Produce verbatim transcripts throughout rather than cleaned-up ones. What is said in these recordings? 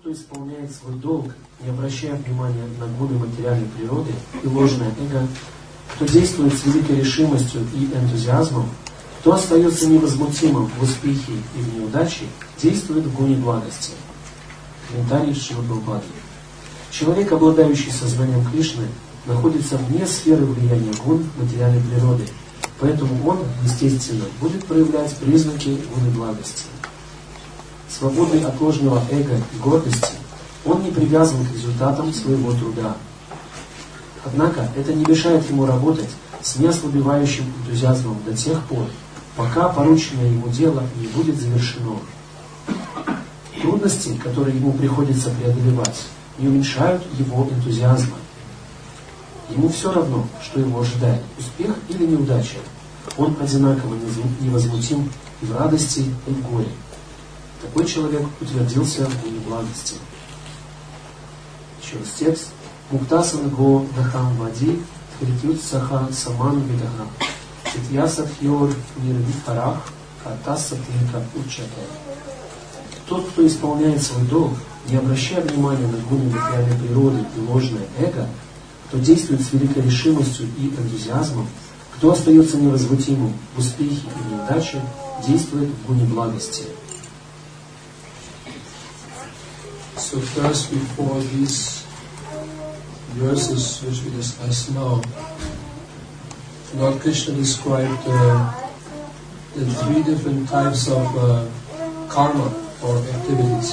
кто исполняет свой долг, не обращая внимания на гуны материальной природы и ложное эго, кто действует с великой решимостью и энтузиазмом, кто остается невозмутимым в успехе и в неудаче, действует в гуне благости. Комментарий Шрила Прабхупады. Человек, обладающий сознанием Кришны, находится вне сферы влияния гун материальной природы, поэтому он, естественно, будет проявлять признаки гуны благости. Свободный от ложного эго и гордости, он не привязан к результатам своего труда. Однако это не мешает ему работать с неослабевающим энтузиазмом до тех пор, пока порученное ему дело не будет завершено. Трудности, которые ему приходится преодолевать, не уменьшают его энтузиазма. Ему все равно, что его ожидает, успех или неудача. Он одинаково невозмутим и в радости, и в горе. Такой человек утвердился в гуне благости. Еще раз текст. Муктасан го дахам вади, тхритют саха саман видаха, титьясат йор нирвихарах, катасат лика учата. Тот, кто исполняет свой долг, не обращая внимания на гуны материальной природы и ложное эго, кто действует с великой решимостью и энтузиазмом, кто остается невозмутимым в успехе и неудаче, действует в гуне благости. So first, before these verses which we discuss now, Lord Krishna described uh, the three different types of uh, karma or activities.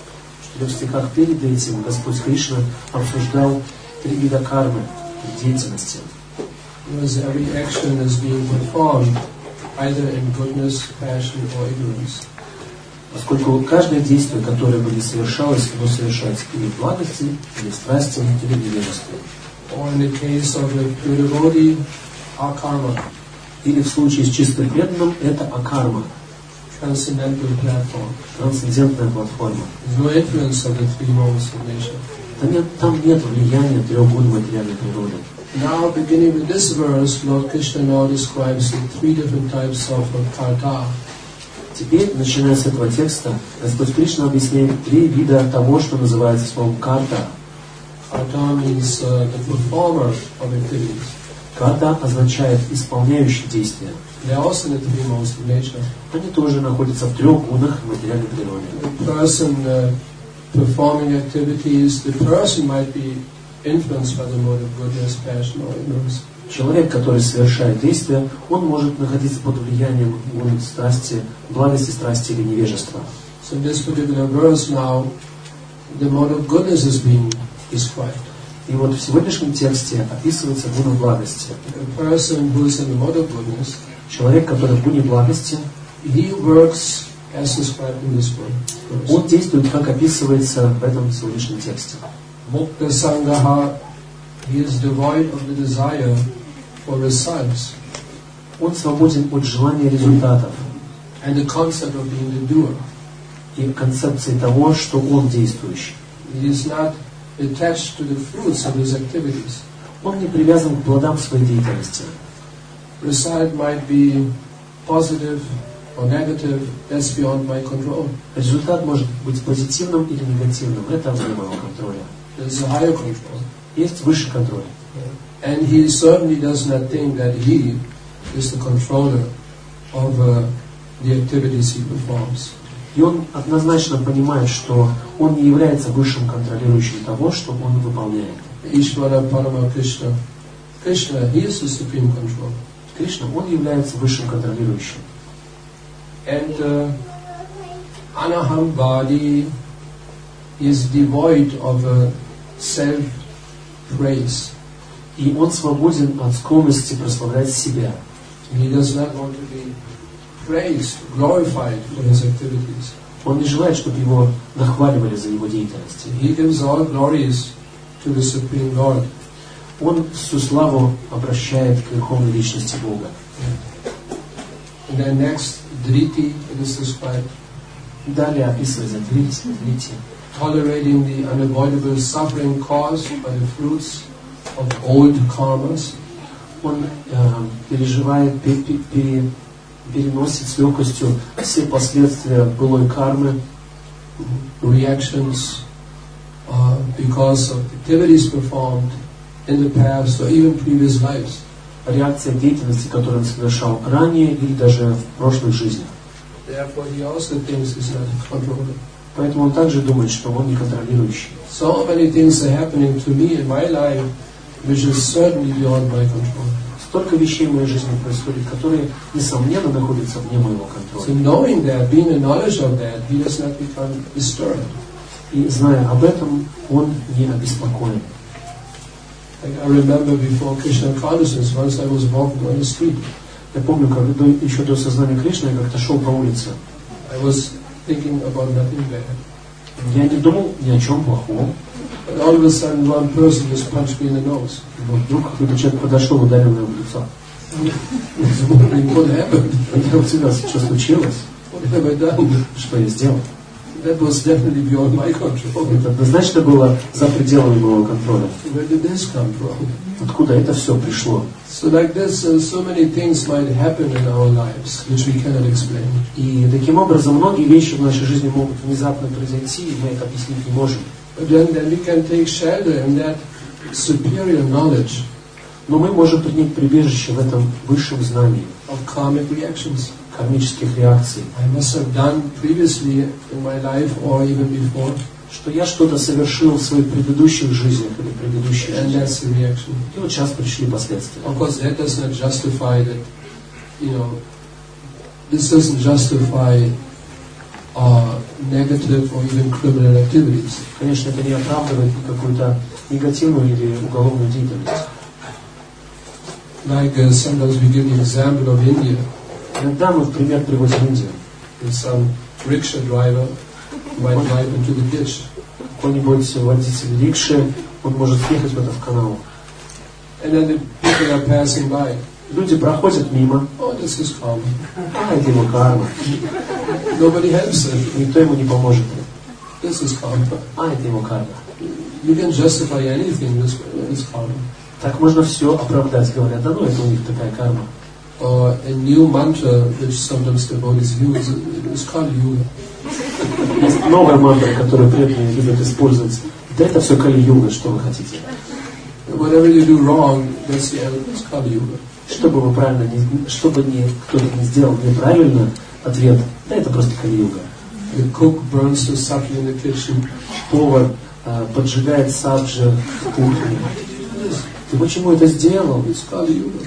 В стихах перед этим Господь Кришна обсуждал три вида кармы, деятельности. Because every action is being performed either in goodness, passion or ignorance. Поскольку каждое действие, которое бы не совершалось, оно совершается или в благости, или в страсти, или в невежестве. Or in the case of the pure devotee, akarma. Или в случае с чисто преданным, это акарма. Transcendental platform. Трансцендентная платформа. No influence of the three modes of nature. Там нет, там нет влияния трех гун материальной природы. Now, beginning with this verse, Lord Krishna now describes the three different types of karta. Теперь, начиная с этого текста, Господь Кришна объясняет три вида того, что называется словом карта. Karta means uh, the performer of activities. Карта означает исполняющий действия. They are also in the three modes of nature. Они тоже находятся в трех гунах материальной природы. The person uh, performing activities, the person might be influenced by the mode of goodness, passion or ignorance. Человек, который совершает действия, он может находиться под влиянием гун страсти, благости, страсти или невежества. So in this particular verse now, the mode of goodness is being described. И вот в сегодняшнем тексте описывается гуна благости. A person who is in the mode of goodness, человек, который в гуне благости, he works as described in this verse. Он действует, как описывается в этом сегодняшнем тексте. Mukta sangaha, he is devoid of the desire for results. Он свободен от желания результатов. And the concept of being the doer. И концепции того, что он действующий. He is not attached to the fruits of his activities. Он не привязан к плодам своей деятельности. Result might be positive or negative, that's beyond my control. Результат может быть позитивным или негативным, это вне моего контроля. There's a higher control. Есть высший контроль. And he certainly does not think that he is the controller of uh, the activities he performs. И он однозначно понимает, что он не является высшим контролирующим того, что он выполняет. Ishvara Parama Krishna. Krishna, he is the supreme controller. Кришна, он является высшим контролирующим. And uh, Anaham Badi is devoid of uh, self-praise. И он свободен от склонности прославлять себя. He does not want to be praised, glorified for his activities. Он не желает, чтобы его нахваливали за его деятельность. He gives all glories to the Supreme Lord. Он всю славу обращает к Верховной Личности Бога. And then next, Dhriti, it is described. Далее описывается Дhriti. Tolerating the unavoidable suffering caused by the fruits of old karmas. Он э, переживает, пер, пер, переносит с легкостью все последствия былой кармы, reactions, uh, because of activities performed in the past or even previous lives. Реакция деятельности, которую он совершал ранее или даже в прошлых жизнях. Therefore, he also thinks he's not a controller. Поэтому он также думает, что он не контролирующий. So many things are happening to me in my life, which is certainly beyond my control. Столько вещей в моей жизни происходит, которые, несомненно, находятся вне моего So контроля. knowing that, being in knowledge of that, he does not become disturbed. И зная об этом, он не обеспокоен. Like I remember before Krishna consciousness, once I was walking on the street. Я помню, как до, еще до сознания Кришны я как-то шел по улице. I was thinking about nothing bad. Я не думал ни о чем плохом. But all of a sudden, one person just punched me in the nose. Но вдруг какой-то человек подошел и ударил меня в лицо. What happened? Я удивился, что случилось, What have I done? что я сделал. That was definitely beyond my control. Это однозначно было за пределами моего контроля. Where did this come from? Откуда это все пришло? So like this, uh, so many things might happen in our lives, which we cannot explain. И таким образом многие вещи в нашей жизни могут внезапно произойти, и мы это объяснить не можем. But then, then we can take shelter in that superior knowledge Но мы можем принять прибежище в этом высшем знании of karmic reactions. кармических реакций, I must have done previously in my life or even before, что я что-то совершил в своих предыдущих жизнях или предыдущих and жизнях. that's the reaction. И вот сейчас пришли последствия. Of course, that does not justify that, you know, this doesn't justify uh, negative or even criminal activities. Конечно, это не оправдывает какую-то негативную или уголовную деятельность. Like uh, sometimes we give the example of India. Иногда мы в пример приводим Индию. And some rickshaw driver might drive into the ditch. Какой-нибудь водитель рикши, он может съехать в этот канал. And then the people are passing by. Люди проходят мимо. Oh, this is karma. А, это его карма. Nobody helps them. Никто ему не поможет. This is karma. А, это его карма. You can justify anything with this karma. Так можно все оправдать, говорят, да ну это у них такая карма. Or a new mantra which sometimes devotees use is called Yuga. Есть новая мантра, которую преданные любят использовать. Да это все Кали-юга, что вы хотите. Whatever you do wrong, that's the it's called Yuga. Что бы вы правильно не, что бы ни, кто-то не сделал неправильно, ответ, да это просто Кали-юга. The cook burns the sabji in the kitchen. Повар э, поджигает саджи в кухне. Ты почему это сделал? It's called Yuga.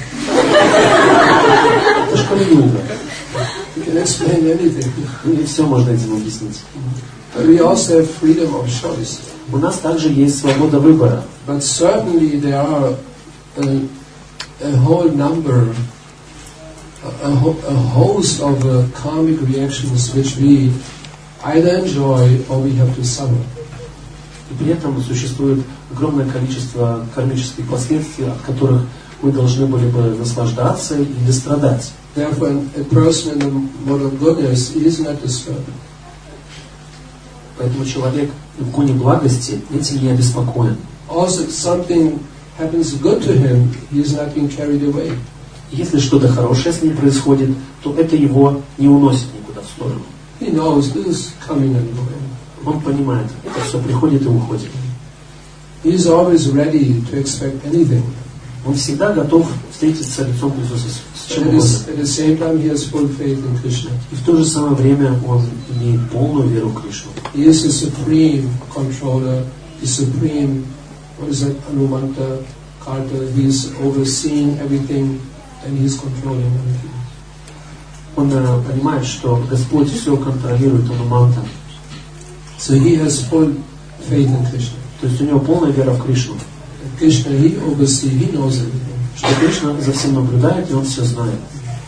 Это же Кали-юга. You can explain anything. И все можно этим объяснить. But we also have freedom of choice. У нас также есть свобода выбора. But certainly there are a, a whole number, a, a, ho- a host of uh, karmic reactions which we either enjoy or we have to suffer. И при этом существует огромное количество кармических последствий, от которых мы должны были бы наслаждаться или страдать. Therefore, a person in the mode of goodness is not disturbed. Поэтому человек в гуне благости этим не обеспокоен. Also, if something happens good to him, he is not being carried away. Если что-то хорошее с ним происходит, то это его не уносит никуда в сторону. He knows this is coming and going. Он понимает, это все приходит и уходит. He is always ready to expect anything. Он всегда готов встретиться лицом к лицу с чем But at, угодно. this, at the same time, he has full faith in Krishna. И в то же самое время он имеет полную веру в Кришну. He is the supreme controller, the supreme, what is that, Anumanta Karta. He is overseeing everything and he is controlling everything. Он э, понимает, что Господь все контролирует, он Манта. So he has full faith in Krishna. То есть у него полная вера в Кришну. And Krishna, he oversees, he knows everything. Что Кришна за всем наблюдает, и он все знает.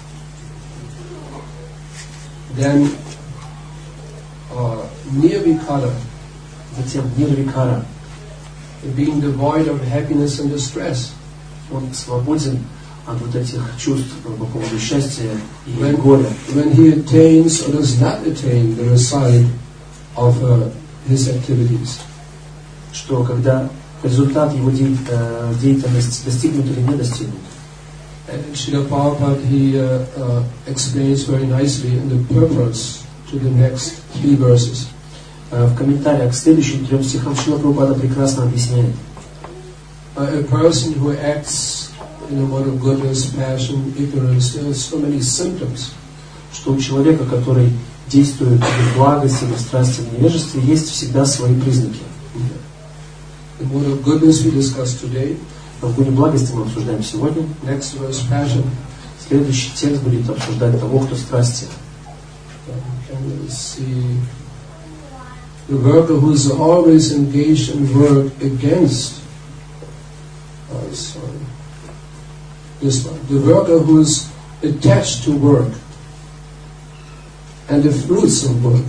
Then, uh, nirvikara, Затем нирвикара. being devoid of happiness and distress. Он свободен от вот этих чувств по поводу счастья и When, горя. when he attains or does not attain the result of uh, his activities. Что когда результат его де- э, деятельности достигнут или не достигнут. And Srila Prabhupada, he uh, uh, explains very nicely in the purpose to the next three verses. В комментариях к следующим трем стихам Шрила Прабхупада прекрасно объясняет. A person who acts in a mode of goodness, passion, ignorance, there are so many symptoms. Что у человека, который действует в благости, в страсти, в невежестве, есть всегда свои признаки. The mode of goodness we discussed today. В гуне благости мы обсуждаем сегодня. Next verse, passion. Следующий текст будет обсуждать того, кто страсти. And see the worker who is always engaged in work against. Oh, sorry. This one. The worker who is attached to work and the fruits of work,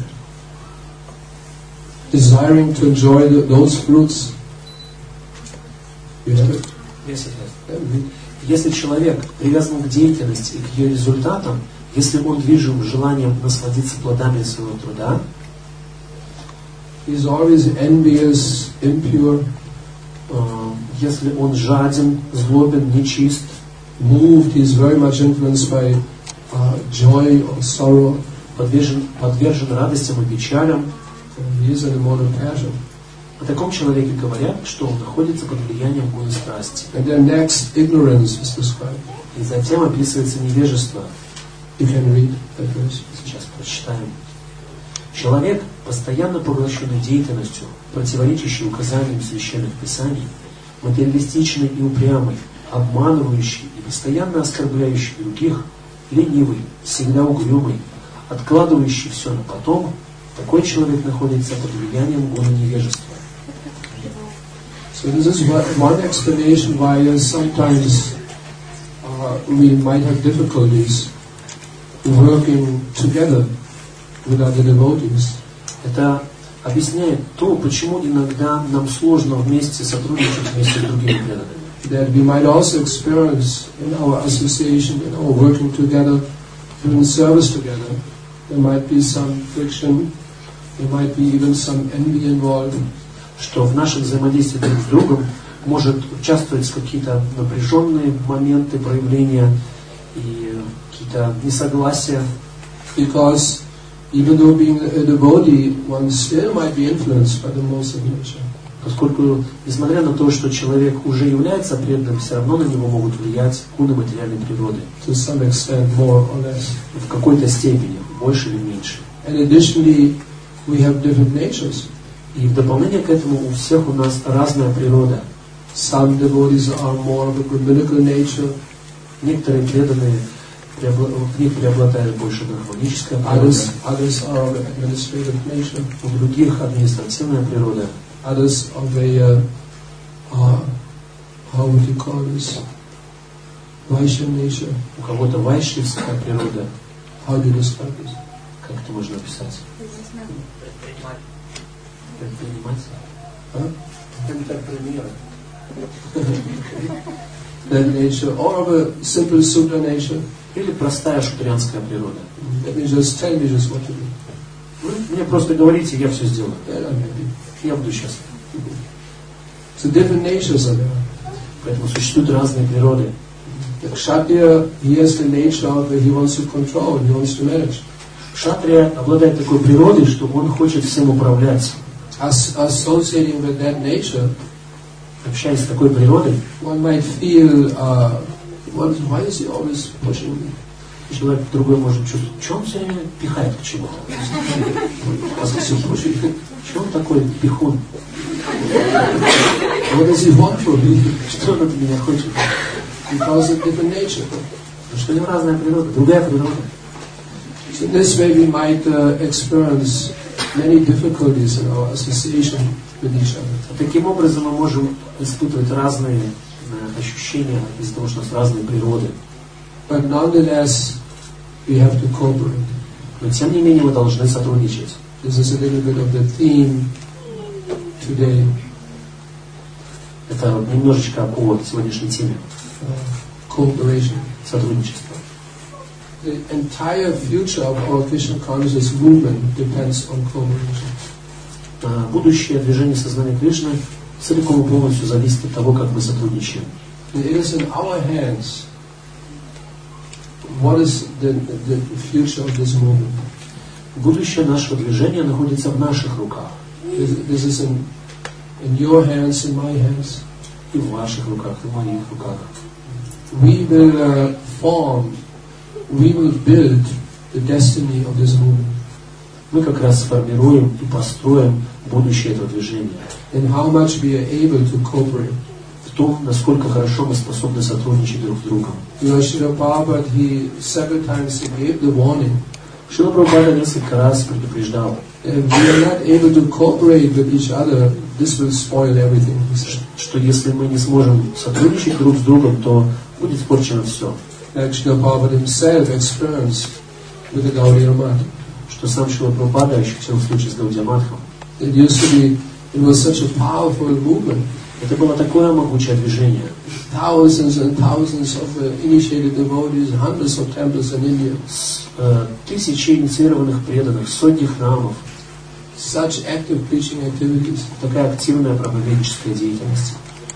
desiring to enjoy the, those fruits. You have it? Yes, it has. Если человек привязан к деятельности и к ее результатам, если он движим желанием насладиться плодами своего труда, he is always envious, impure. Uh, если он жаден, злобен, нечист, moved, he is very much influenced by uh, joy or sorrow. Подвержен, подвержен радостям и печалям. He is in a mode of passion. О таком человеке говорят, что он находится под влиянием гуна страсти. And then next, ignorance is described. И затем описывается невежество. You can read that verse. Сейчас прочитаем. Человек, постоянно поглощенный деятельностью, противоречащий указаниям священных писаний, материалистичный и упрямый, обманывающий и постоянно оскорбляющий других, ленивый, всегда угрюмый, откладывающий все на потом, такой человек находится под влиянием гуна невежества. So this is one explanation why sometimes uh, we might have difficulties working together with other devotees. Это объясняет то, почему иногда нам сложно вместе сотрудничать вместе с другими преданными. That we might also experience in our association, in our working together, in service together, there might be some friction, there might be even some envy involved. Что в нашем взаимодействии друг с другом может участвовать какие-то напряженные моменты проявления и какие-то несогласия. Because even though being a devotee, one still might be influenced by the modes of nature. Поскольку, несмотря на то, что человек уже является преданным, все равно на него могут влиять гуны материальной природы. To some extent, more or less. В какой-то степени, больше или меньше. And additionally, we have different natures. И в дополнение к этому у всех у нас разная природа. Some devotees are more of a Brahminical nature. Некоторые преданные, в них преобладает больше брахманическая природа. Others, others are of administrative nature. У других административная природа. Others of a, uh, uh, how would you call this? Vaishya nature. У кого-то вайшьевская природа. How do you describe this? Как это можно описать? Предприниматель. Предприниматель. That nature, or of a simple Sudra nature. Или простая шудрянская природа. Let me just tell me just what to do. Вы мне просто говорите, я все сделаю. Yeah, maybe. Я буду счастлив. So different natures are there. Поэтому существуют разные природы. The Kshatriya, he has the nature of he wants to control, he wants to manage. Кшатрия обладает такой природой, что он хочет всем управлять. As, associating with that nature, общаясь с такой природой, one might feel, uh, what, why is he always pushing me? Человек другой может чувствовать, что он все время пихает к чему-то. Что он такой пихун? What does he want from me? Что он от меня хочет? Because of different nature. Потому что у него разная природа, другая природа. So in this way we might uh, experience many difficulties in our association with each other. Таким образом мы можем испытывать разные ощущения из-за того, что у нас разные природы. But nonetheless, we have to cooperate. Но тем не менее мы должны сотрудничать. This is a little bit of the theme today. Это немножечко о сегодняшней теме. Uh, cooperation. Сотрудничество. The entire future of our Krishna consciousness movement depends on cooperation. Будущее движение сознания Кришны целиком и полностью зависит от того, как мы сотрудничаем. It is in our hands. What is the, the future of this movement? Будущее нашего движения находится в наших руках. This is in, in your hands, in my hands. И в ваших руках, и в моих руках. We will uh, form, we will build the destiny of this movement. Мы как раз сформируем и построим будущее этого движения. And how much we are able to cooperate. В том, насколько хорошо мы способны сотрудничать друг с другом. You know, Srila Prabhupada, he several times he gave the warning. Шрила Прабхупада несколько раз предупреждал. If we are not able to cooperate with each other, this will spoil everything. Что если мы не сможем сотрудничать друг с другом, то будет испорчено все. Like Srila Prabhupada himself experienced with the Gaudiya Math. Что сам Шрила Прабхупада ощутил в случае с Гаудия Матхом. It used to be, it was such a powerful movement. Это было такое могучее движение. Thousands and thousands of uh, initiated devotees, hundreds of temples in India. С, э, тысячи инициированных преданных, сотни храмов. Such active preaching activities. Такая активная проповедническая деятельность.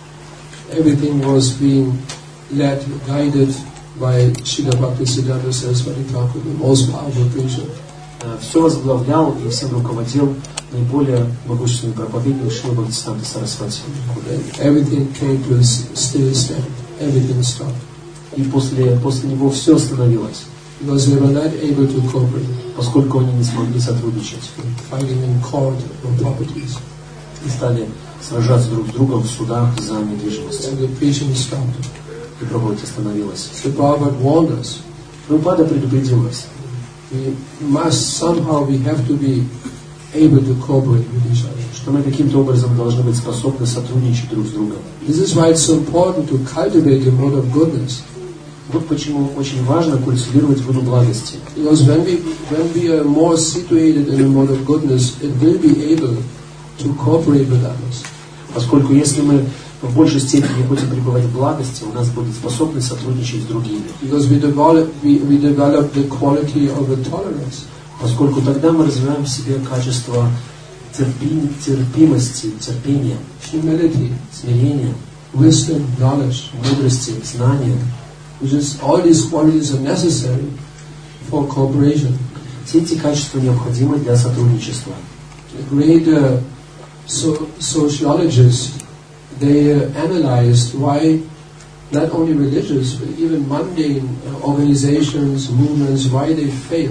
Everything was being led, guided by Srila Bhaktisiddhanta Saraswati Thakur, the most powerful preacher. Все возглавлял и всем руководил наиболее могущественный проповедник Шрила Бхактисиданта Сарасвати. Everything came to a still stand. Everything stopped. И после, после него все остановилось. Because they were not able to cooperate. Поскольку они не смогли сотрудничать. Fighting in court on properties. И стали сражаться друг с другом в судах за недвижимость. And the preaching stopped. И проповедь остановилась. So Prabhupada warned us. Прабхупада предупредил нас. We must somehow we have to be able to cooperate with each other. Что мы каким-то образом должны быть способны сотрудничать друг с другом. This is why it's so important to cultivate the mode of goodness. Вот почему очень важно культивировать воду благости. Because when we when we are more situated in the mode of goodness, it will be able to cooperate with others. Поскольку если мы в большей степени будем пребывать в благости, у нас будет способность сотрудничать с другими. Because we develop we, we develop the quality of a tolerance. Поскольку тогда мы развиваем в себе качество терпи, терпимости, терпения, humility, смирения, wisdom, knowledge, мудрости, знания. Which is all these qualities are necessary for cooperation. Все эти качества необходимы для сотрудничества. A great uh, so, sociologist, they uh, analyzed why not only religious but even mundane uh, organizations, movements, why they fail.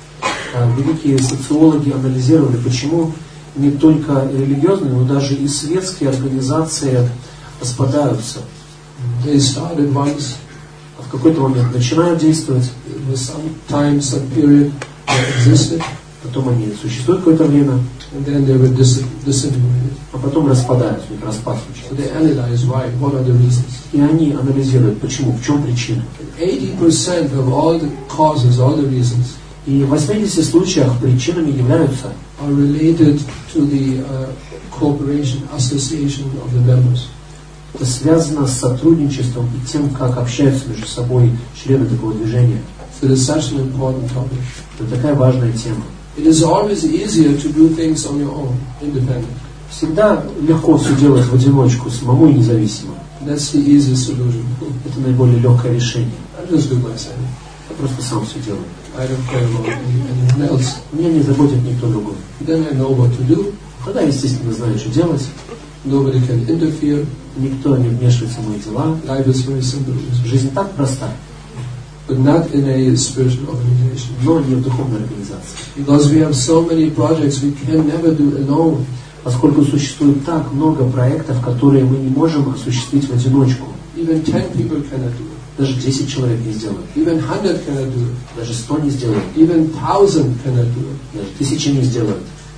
Великие социологи анализировали, почему не только религиозные, но даже и светские организации распадаются. They started once. В какой-то момент начинают действовать. Some time, some period they existed. Потом они существуют какое-то время. And then they were disintegrated. А потом распадаются, у них распад случается. So they analyze why, what are the reasons. И они анализируют, почему, в чем причина. eighty percent of all the causes, all the reasons. И в восьмидесяти случаях причинами являются are related to the uh, cooperation, association of the members. Это связано с сотрудничеством и тем, как общаются между собой члены такого движения. So it's such an important topic. Это такая важная тема. It is always easier to do things on your own, independent. Всегда легко все делать в одиночку, самому и независимо. That's the easiest solution. Это наиболее легкое решение. I just do myself. Я просто сам все делаю. I don't care about anyone else. Меня не заботит никто другой. Then I know what to do. Тогда, естественно, знаю, что делать. Nobody can interfere. Никто не вмешивается в мои дела. Life is very simple. Жизнь так проста. But not in a spiritual organization. Но не в духовной организации. Because we have so many projects we can never do alone. Поскольку существует так много проектов, которые мы не можем осуществить в одиночку. Even ten people cannot do it. Даже десять человек не сделают. Even hundred cannot do it. Даже сто не сделают. Even thousand cannot do it. Даже тысячи не сделают.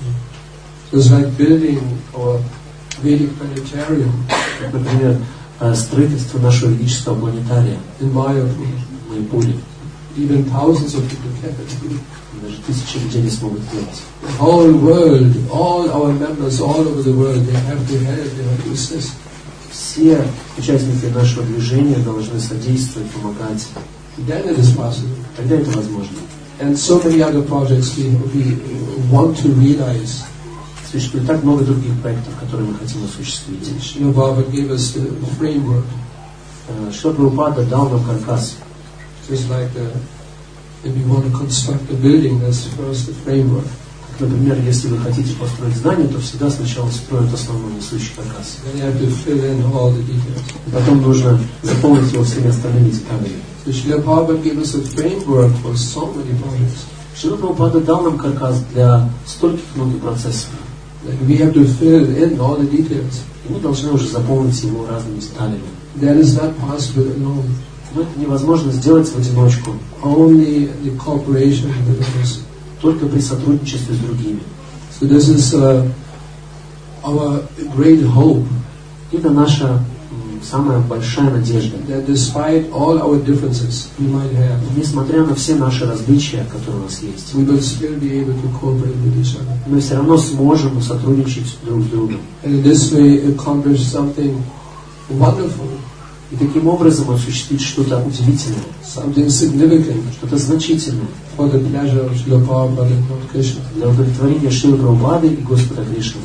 So it's like building our Vedic planetarium. Как, например, строительство нашего ведического планетария. In Mayapur. В Майяпуре. Even thousands of people cannot do it. Даже тысячи людей не смогут сделать. The whole world, all our members all over the world, they have to help, they have to assist. Все участники нашего движения должны содействовать, помогать. Then it is possible. Тогда это возможно. And so many other projects we, we want to realize. Существует так много других проектов, которые мы хотим осуществить. Srila Prabhupada gave us the framework. Шрила Прабхупада дал нам каркас. Just like the if you want to construct a building, that's first the framework. Например, если вы хотите построить здание, то всегда сначала строят основной несущий каркас. Then you have to fill in all the details. Потом нужно заполнить его всеми остальными деталями. So Srila Prabhupada gave us a framework for so many projects. Шрила Прабхупада дал нам каркас для стольких многих процессов. Like we have to fill in all the details. И мы должны уже заполнить его разными деталями. That is not possible alone. Но это невозможно сделать в одиночку. Only the cooperation with others. Только при сотрудничестве с другими. So this is uh, our great hope. Это наша самая большая надежда. That despite all our differences we might have, несмотря на все наши различия, которые у нас есть, we will still be able to cooperate with each other. Мы все равно сможем сотрудничать друг с другом. And in this way accomplish something wonderful. И таким образом осуществить что-то удивительное, something significant, что-то значительное, for the pleasure of Srila Prabhupada and Lord Krishna. Для удовлетворения Шрилы Прабхупады и Господа Кришны.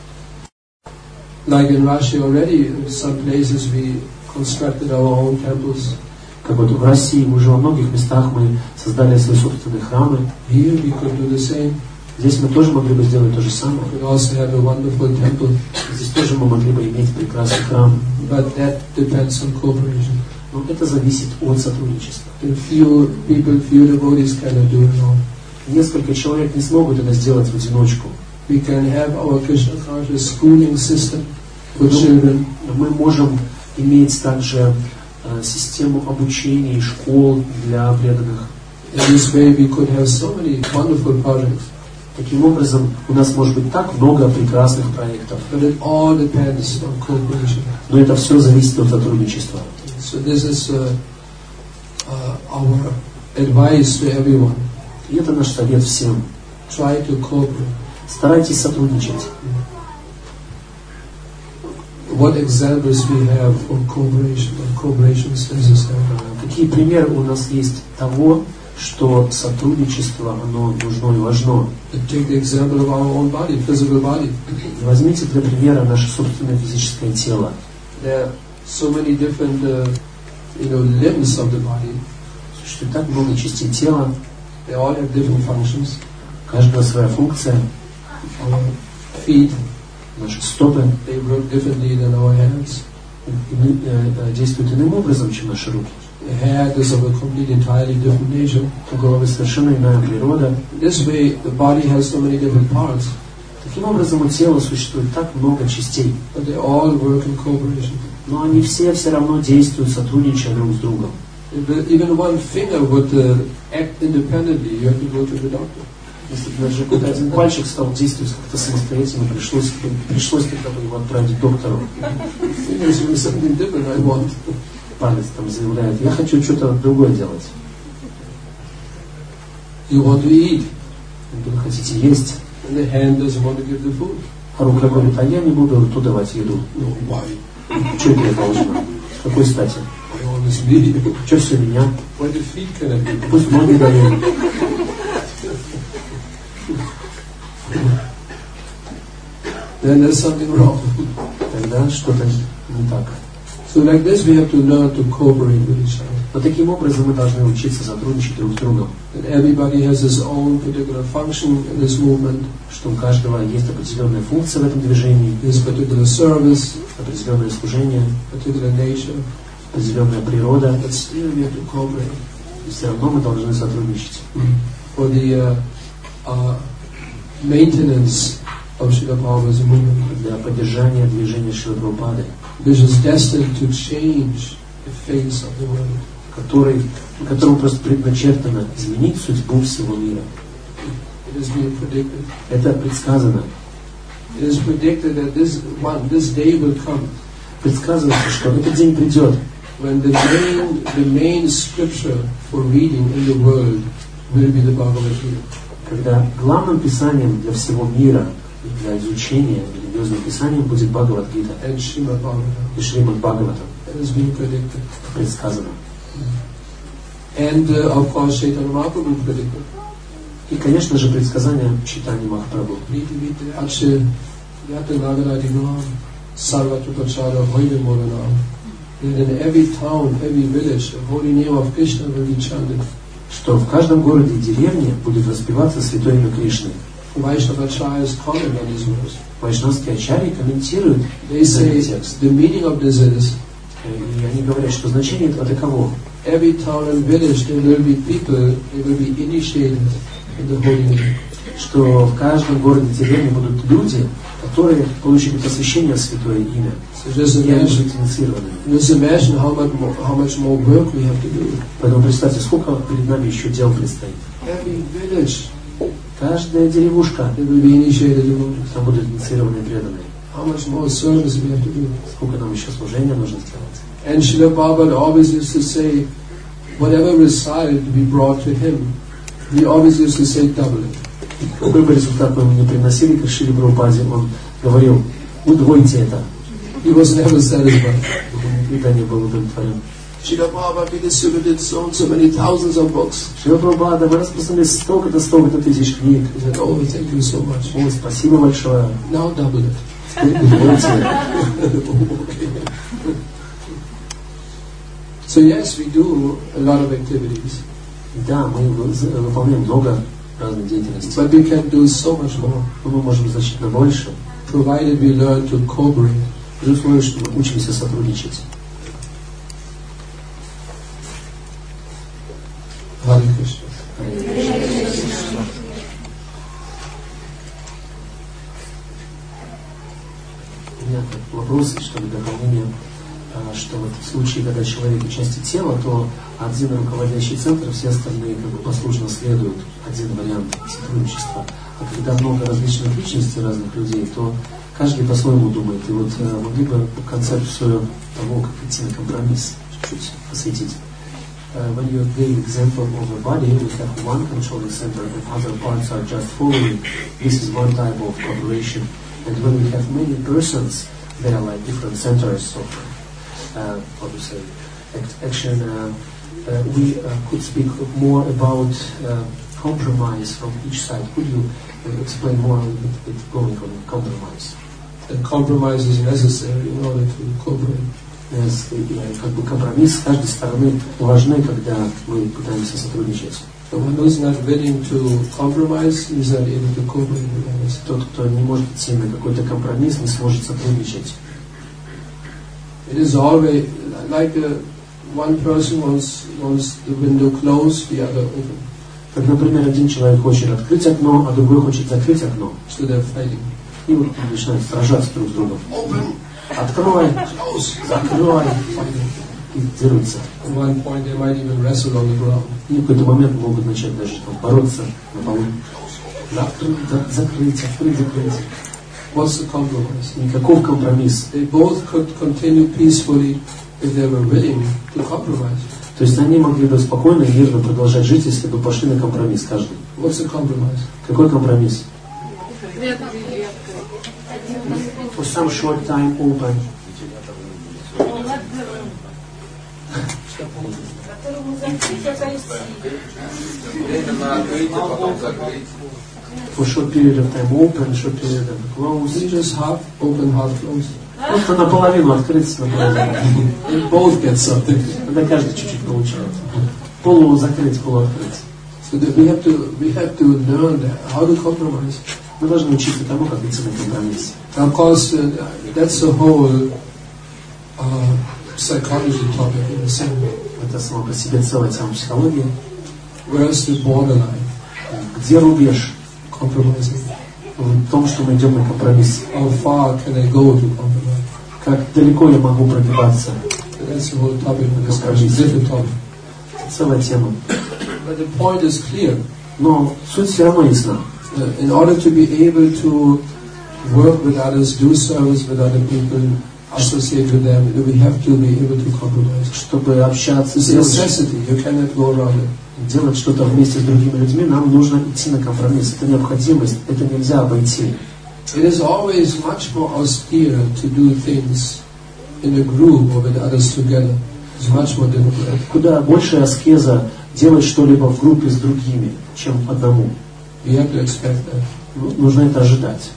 Like in Russia already, in some places we constructed our own temples. Как вот в России уже во многих местах мы создали свои собственные храмы. Here we could do the same. Здесь мы тоже могли бы сделать то же самое. We could also have a wonderful temple. Здесь тоже мы могли бы иметь прекрасный храм. But that depends on cooperation. Но это зависит от сотрудничества. The few people, few devotees cannot do it alone. Несколько человек не смогут это сделать в одиночку. We can have our Krishna conscious schooling system for children. Мы можем иметь также э, систему обучения и школ для преданных. In this way we could have so many wonderful projects. Таким образом, у нас может быть так много прекрасных проектов. But it all depends on cooperation. Но это все зависит от сотрудничества. So this is uh, uh, our advice to everyone. И это наш совет всем. Try to cooperate. Старайтесь сотрудничать. What examples we have for cooperation? Cooperation is necessary. Какие примеры у нас есть того, что сотрудничество, оно нужно и важно. Take the example of our own body, physical body. Возьмите для примера наше собственное физическое тело. There are so many different, uh, you know, limbs of the body. Существует так много частей тела. They all have different functions. Каждая своя функция. Our feet, наши стопы, they work differently than our hands. Действуют иным образом, чем наши руки. The head is of a complete, entirely different nature. У головы совершенно иная природа. This way, the body has so many different parts. Таким образом, у тела существует так много частей. But they all work in cooperation. Но они все все равно действуют, сотрудничая друг с другом. If even one finger would uh, act independently, you have to go to the doctor. Если бы даже какой-то один пальчик стал действовать как-то самостоятельно, пришлось, пришлось тогда бы его отправить к доктору. Палец там заявляет, я хочу что-то другое делать. You want to eat. Вы хотите есть. And the hand doesn't want to give the food. А рука говорит, а я не буду рту давать еду. No, why? Что это я должна? С какой стати? Why always me? Что все меня? Why the feet cannot give? Пусть ноги дают. Then there's something wrong. Тогда что-то не так. So like this we have to learn to cooperate with each other. Но таким образом мы должны учиться сотрудничать друг с другом. That everybody has his own particular function in this movement. Что у каждого есть определенная функция в этом движении. His particular service. Определенное служение. Particular nature. Определенная природа. But still we have to cooperate. И все равно мы должны сотрудничать. For the uh, uh, maintenance of Srila Prabhupada's movement. Для поддержания движения Шрилы Прабхупады. Which is destined to change the face of the world. Который, которому просто предначертано изменить судьбу всего мира. It is being predicted. Это предсказано. It is predicted that this one, this day will come. Предсказывается, что этот день придет. When the main, the main scripture for reading in the world will be the Bhagavad Gita. Когда главным писанием для всего мира, для изучения религиозным писанием будет Бхагавад-гита and Srimad Bhagavatam. И Шримад Бхагаватам. It is being predicted. Предсказано. And uh, of course Chaitanya Mahaprabhu predicted. И, конечно же, предсказания Чайтаньи Махапрабху. Niti Vite Akshe Yata Nagaradigram Sarvatra Prachara Hoide Moranam. That in every town, every village, the holy name of Krishna will be chanted. что в каждом городе и деревне будет воспеваться святое имя Кришны. Vaishnavacharyas comment on this verse. Вайшнавские ачарьи комментируют They say текст. the meaning of this is И они говорят, что значение этого таково. every town and village there will be people, they will be initiated in the holy name. Что в каждом городе и деревне будут люди, которые получили посвящение в святое имя. So just И они imagine, будут инициированы. just imagine how much more, how much more work we have to do. Поэтому представьте, сколько перед нами еще дел предстоит. Every village Каждая деревушка, there will be initiated devotees. там будут инициированы и преданные. How much more service we have to do. Сколько нам еще служения нужно сделать. And Srila Prabhupada always used to say, whatever result we brought to him, he always used to say double it. Какой бы результат мы не приносили к Шри Прабхупаде, он говорил, удвойте это. He was never satisfied. Он никогда не был удовлетворен. Srila Prabhupada, we distributed so, so many thousands of books. Шри Прабхупада, мы распространили столько-то, столько-то тысяч книг. He said, oh, thank you so much. О, спасибо большое. Now double it. Теперь удвойте это. So yes, we do a lot of activities, Да, мы вы- выполняем много разных деятельностей. but we can do so much more, Но мы можем значительно больше, provided we learn to cooperate. при условии, что мы учимся сотрудничать. Hare Krishna. У меня как вопрос, что ли, дополнение, а, что вот в случае, когда человек и части тела, то один руководящий центр, все остальные как бы послушно следуют один вариант сотрудничества. А когда много различных личностей, разных людей, то каждый по-своему думает. И вот а, могли бы концепцию того, как идти на компромисс, чуть-чуть посвятить. Uh, when you gave example of a body, we have one controlling center and other parts are just following. This is one type of cooperation. And when we have many persons, they are like different centers of, uh, how to say, act- action. Uh, uh, we uh, could speak more about uh, compromise from each side. Could you uh, explain more a little bit, bit going on compromise? And compromise is necessary in order to cooperate. Yes, и, и, как бы компромисс с каждой стороны важны, когда мы пытаемся сотрудничать. So one who's not willing to compromise is not able to cooperate with others. Тот, кто не может идти на какой-то компромисс, не сможет сотрудничать. It is always like uh, one person wants wants the window closed, the other open. Как, например, один человек хочет открыть окно, а другой хочет закрыть окно. So they're fighting. И вот начинают сражаться друг с другом. Open, Открой, close. закрой, и дерутся. At one point they might even wrestle on the ground. И в какой-то момент могут начать даже там бороться на полу. Открыть, за- закрыть, открыть, закрыть. What's the compromise? Никаков компромисс. They both could continue peacefully if they were willing to compromise. То есть они могли бы спокойно и мирно продолжать жить, если бы пошли на компромисс каждый. What's the compromise? Какой компромисс? For some short time open. For short period of time open, short period of close. It's just half open, half closed. Просто наполовину открыть, наполовину. They both get something. Тогда каждый чуть-чуть получает. Полу закрыть, полу открыть. So that we have to we have to learn that, how to compromise. Мы должны учиться тому, как идти на компромисс. Now, of course, uh, that's the whole uh, psychology topic in a sense. Это само по себе целая тема психологии. Where's the borderline? Где рубеж? Compromising. В том, что мы идем на компромисс. How far can I go to compromise? Как далеко я могу пробиваться? That's the whole topic of discussion. Different topic. Целая тема. But the point is clear. Но суть все равно ясна. Uh, in order to be able to work with others, do service with other people, associate with them, we have to be able to compromise. Чтобы общаться, It's a делать, necessity. You cannot go around it. делать что-то вместе с другими людьми, нам нужно идти на компромисс. Это необходимость, это нельзя обойти. It is always much more austere to do things in a group or with others together. It's much more difficult. Куда больше аскеза делать что-либо в группе с другими, чем одному. We have to expect that. Ну, нужно это ожидать.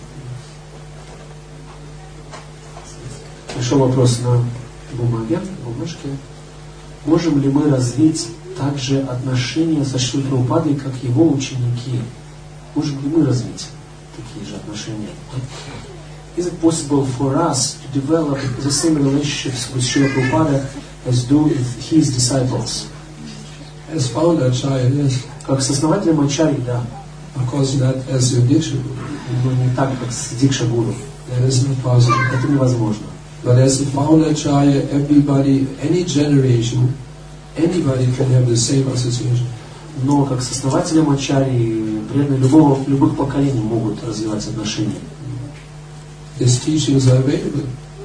Пришел вопрос на бумаге, бумажке. Можем ли мы развить также отношения со Шрилой Прабхупадой, как его ученики. Можем ли мы развить такие же отношения? Is it possible for us to develop the same relationships with Srila Prabhupada as do with his disciples? As founder Acharya, yes. Как с основателем Ачарьи, да. Of course, not as your Diksha Guru. Но не так, как с Дикша Гуру. That is not possible. Это невозможно. But as a founder Acharya, everybody, any generation, anybody can have the same association. Но как с основателем Ачарьи, преданные любого, любых поколений могут развивать отношения. His teachings are available.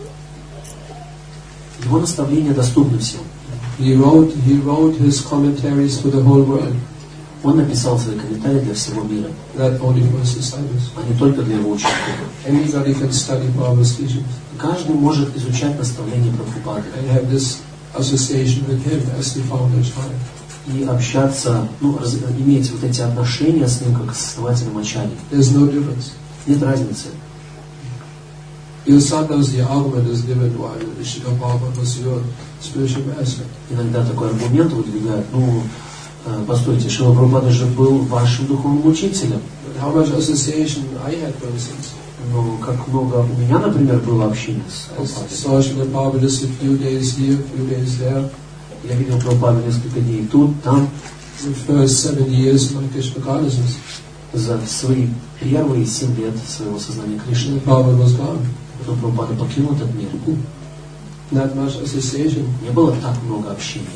Его наставления доступны всем. He wrote, he wrote his commentaries for the whole world. Он написал свои комментарии для всего мира, not only for his disciples. А не только для его учеников. Anybody can study Prabhupada's teachings. Каждый может изучать наставления Прабхупады. And have this association with him as the founder Acharya. И общаться, ну, раз, иметь вот эти отношения с ним, как с основателем Ачарьи. There's no difference. Нет разницы. You sometimes the argument is given why Srila Prabhupada was your spiritual master. Иногда такой аргумент выдвигают, ну, постойте, Шрила Прабхупада же был вашим духовным учителем. How much association I had, for instance. Ну, как много у меня, например, было общения с Прабхупадой. So Srila Prabhupada just a few days here, a few days there. Я видел Прабхупаду несколько дней тут, там. The first seven years of my Krishna consciousness. За свои первые семь лет своего сознания Кришны. Prabhupada was gone. Потом Прабхупада покинул этот мир. Not much association. Не было так много общения.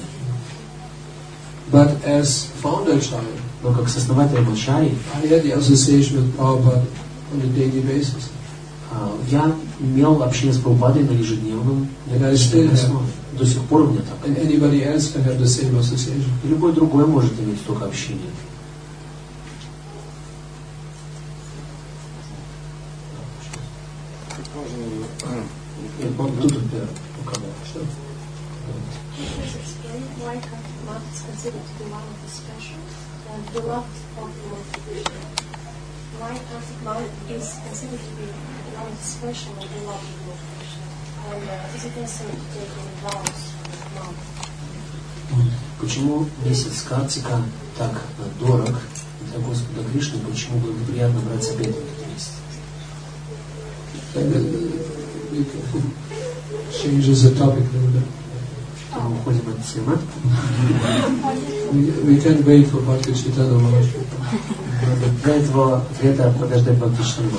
But as founder Acharya, но как с основателем Ачарьи, I had the association with Prabhupada on a daily basis. Я имел общение с Прабхупадой на ежедневном основе. До сих пор у меня так. And anybody else can have the same association. И любой другой может иметь столько общения. Тут Why Kartik is considered to be one of the special and beloved of the Lord Krishna? Why Kartik is considered to be one of the special and beloved of the Lord Krishna? And uh, is it necessary to take any vows with mom? Почему месяц Картика так дорог для Господа Кришны? Почему благоприятно брать обет в этот месяц? Changes the topic a little bit. Мы уходим от темы. We, we can wait for Bhakti Chaitanya Maharaj. Для этого ответа подождать Бхакти Chaitanya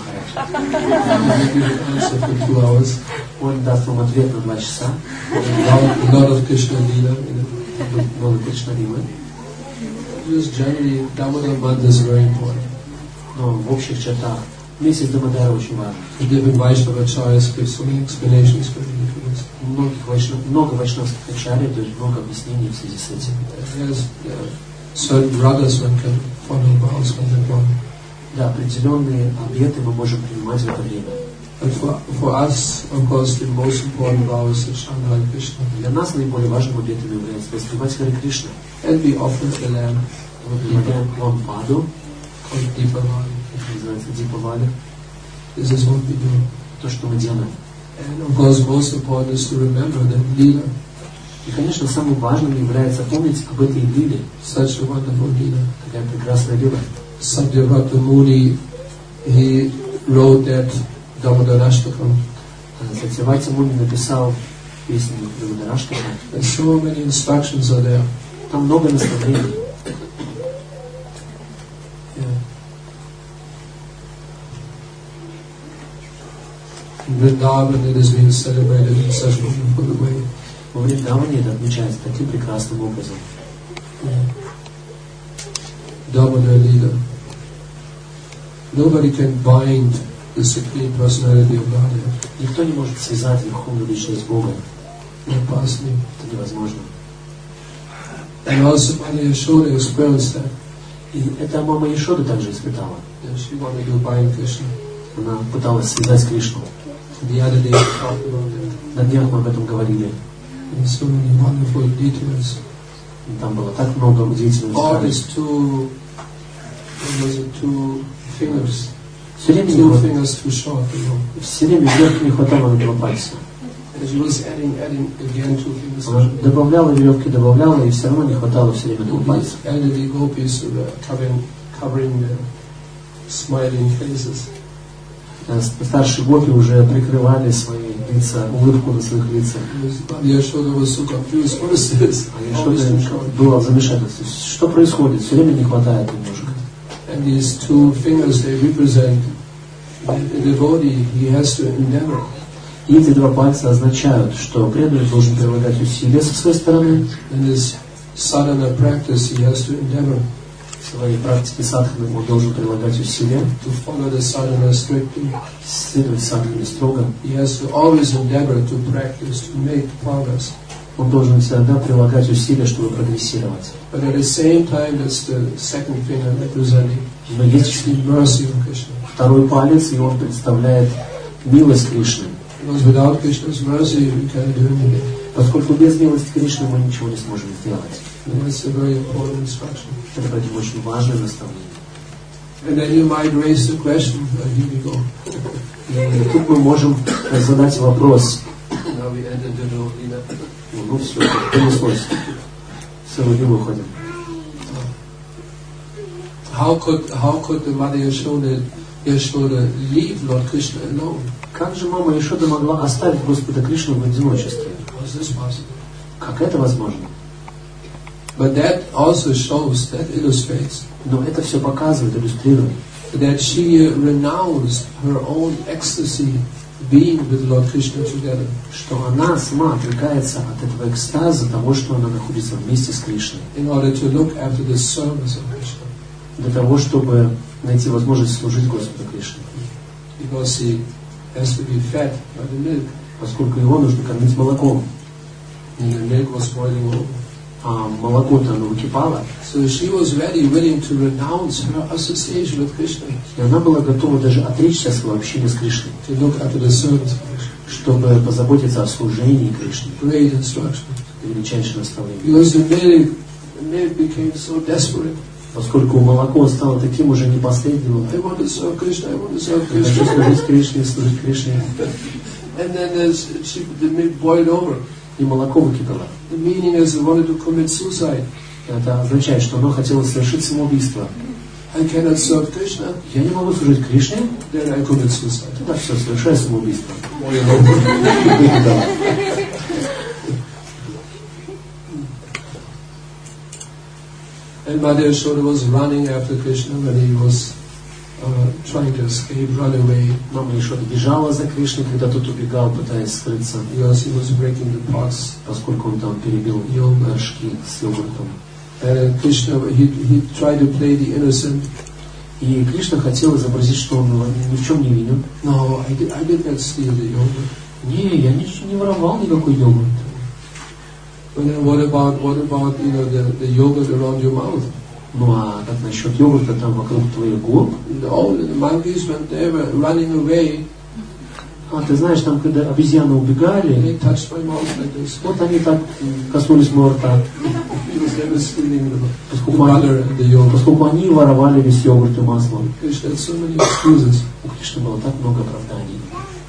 Maharaj. Он даст вам ответ на два часа. A lot of Krishna Lila. Много Кришна Лилы. Just generally, Damodar month is very important. Но в общих чертах месяц Дамодара очень важен. The different Vaishnava acharyas give so many explanations for this. Многих вайшнав, много вайшнавских ачарья, то есть много объяснений в связи с этим. Yes, yeah. Certain brothers one can follow vows from the Lord. Да, определенные обеты мы можем принимать в это время. And for, for us, of course, the most important vow is to chant Hare Krishna. Для нас наиболее важным обетом является воспевать Харе Кришна. And we offer the lamb. Мы предлагаем лампаду, called Deepavali. это называется Дипавали. This is what we do. То, что мы делаем. And of course, most important is to remember that Leela. И, конечно, самым важным является помнить об этой лиле. Such a wonderful Leela. Такая прекрасная лила. Satyavrat Muni, he wrote that Damodarashtakam. Сатьявати Муни написал песню Дамодараштака. And so many instructions are there. Там много наставлений. In Vrindavan it is being celebrated in such a wonderful way. Во Вриндаване это отмечается таким прекрасным образом. Damodar Leela. Nobody can bind the Supreme Personality of Godhead. Никто не может связать верховную личность Бога. Impossible. Это невозможно. And also Mother Yashoda experienced that. И это мама Ешода также испытала. And she wanted to bind Krishna. Она пыталась связать Кришну. The other day we talked about it. На днях мы об этом говорили. And so many wonderful details. И там было так много удивительных All деталей. these two, what was it, two fingers. Все время, не Two хватало, fingers too short, you know. все время вверх не хватало на два пальца. She was adding, adding again two fingers. Она добавляла веревки, добавляла, и все равно не хватало все время двух пальцев. Elderly gopis were covering, covering their smiling faces. Старшие гопи уже прикрывали свои лица, улыбку на своих лицах. Yashoda was so confused. What is this? А что-то было замешательство. Что происходит? Все время не хватает немножко. And these two fingers, they represent the devotee. He has to endeavor. И эти два пальца означают, что преданный должен прилагать усилия со своей стороны. In this sadhana practice, he has to endeavor. В своей практике садханы он должен прилагать усилия. To follow the sadhana strictly. Следовать садхане строго. He has to always endeavor to practice, to make progress. Он должен всегда прилагать усилия, чтобы прогрессировать. But at the same time, that's the second finger representing. Но есть the mercy of Krishna. Второй палец, и он представляет милость Кришны. Because without Krishna's mercy, we can't do anything. Поскольку без милости Кришны мы ничего не сможем сделать. And that's a very important instruction. Это, поэтому, очень важное наставление. And then you might raise the question, uh, here we go. И тут мы можем задать вопрос. Now we enter the Lila. Ну все, понеслось. Все, мы выходим. How could how could the Mother Yashoda, Yashoda leave Lord Krishna alone? Как же мама Яшода могла оставить Господа Кришну в одиночестве? How is this possible? Как это возможно? But that also shows, that illustrates, Но это все показывает, иллюстрирует, that she renounced her own ecstasy being with Lord Krishna together. что она сама отрекается от этого экстаза того, что она находится вместе с Кришной, In order to look after the service of Krishna. для того, чтобы найти возможность служить Господу Кришне, Because he has to be fed by the milk. поскольку его нужно кормить молоком, And the milk was boiling over. а молоко-то оно выкипало, So she was ready, willing to renounce her association with Krishna, и она была готова даже отречься от своего общения с Кришной, to look after the service of Krishna. чтобы позаботиться о служении Кришне. Great instruction. Величайшее наставление. Because the milk, the milk became so desperate. Поскольку молоко стало таким уже непоследним, I want to serve Krishna, I want to serve я хочу Krishna. служить Кришне, служить Кришне. And then there's, she, the milk boiled over. И молоко выкипело. The meaning is they wanted to commit suicide. Это означает, что оно хотело совершить самоубийство. I cannot serve Krishna, Я не могу служить Кришне, then I commit suicide. тогда все, совершаю самоубийство. Boil over. Выкипело. And Mother Yashoda was running after Krishna when he was uh, trying to escape, run away, Мама Яшода бежала за Кришной, когда тот убегал, пытаясь скрыться, because he was breaking the pots. поскольку он там перебил горшки с йогуртом. And Krishna, he, he tried to play the innocent. И Кришна хотел изобразить, что он ни в чем не винен. No, I did, I did not steal the yogurt. Не, я не, не воровал никакой йогурт. But then what about, what about, you know, the, the yogurt around your mouth? Ну а как насчет йогурта там вокруг твоих губ? All the monkeys, when they were running away, А ты знаешь, там когда обезьяны убегали, they touched my mouth like this. вот они так коснулись моего рта. Because they were stealing the, the Поскольку они, butter and the yogurt. поскольку они воровали весь йогурт и масло. Krishna had so many excuses. У Кришны было так много оправданий.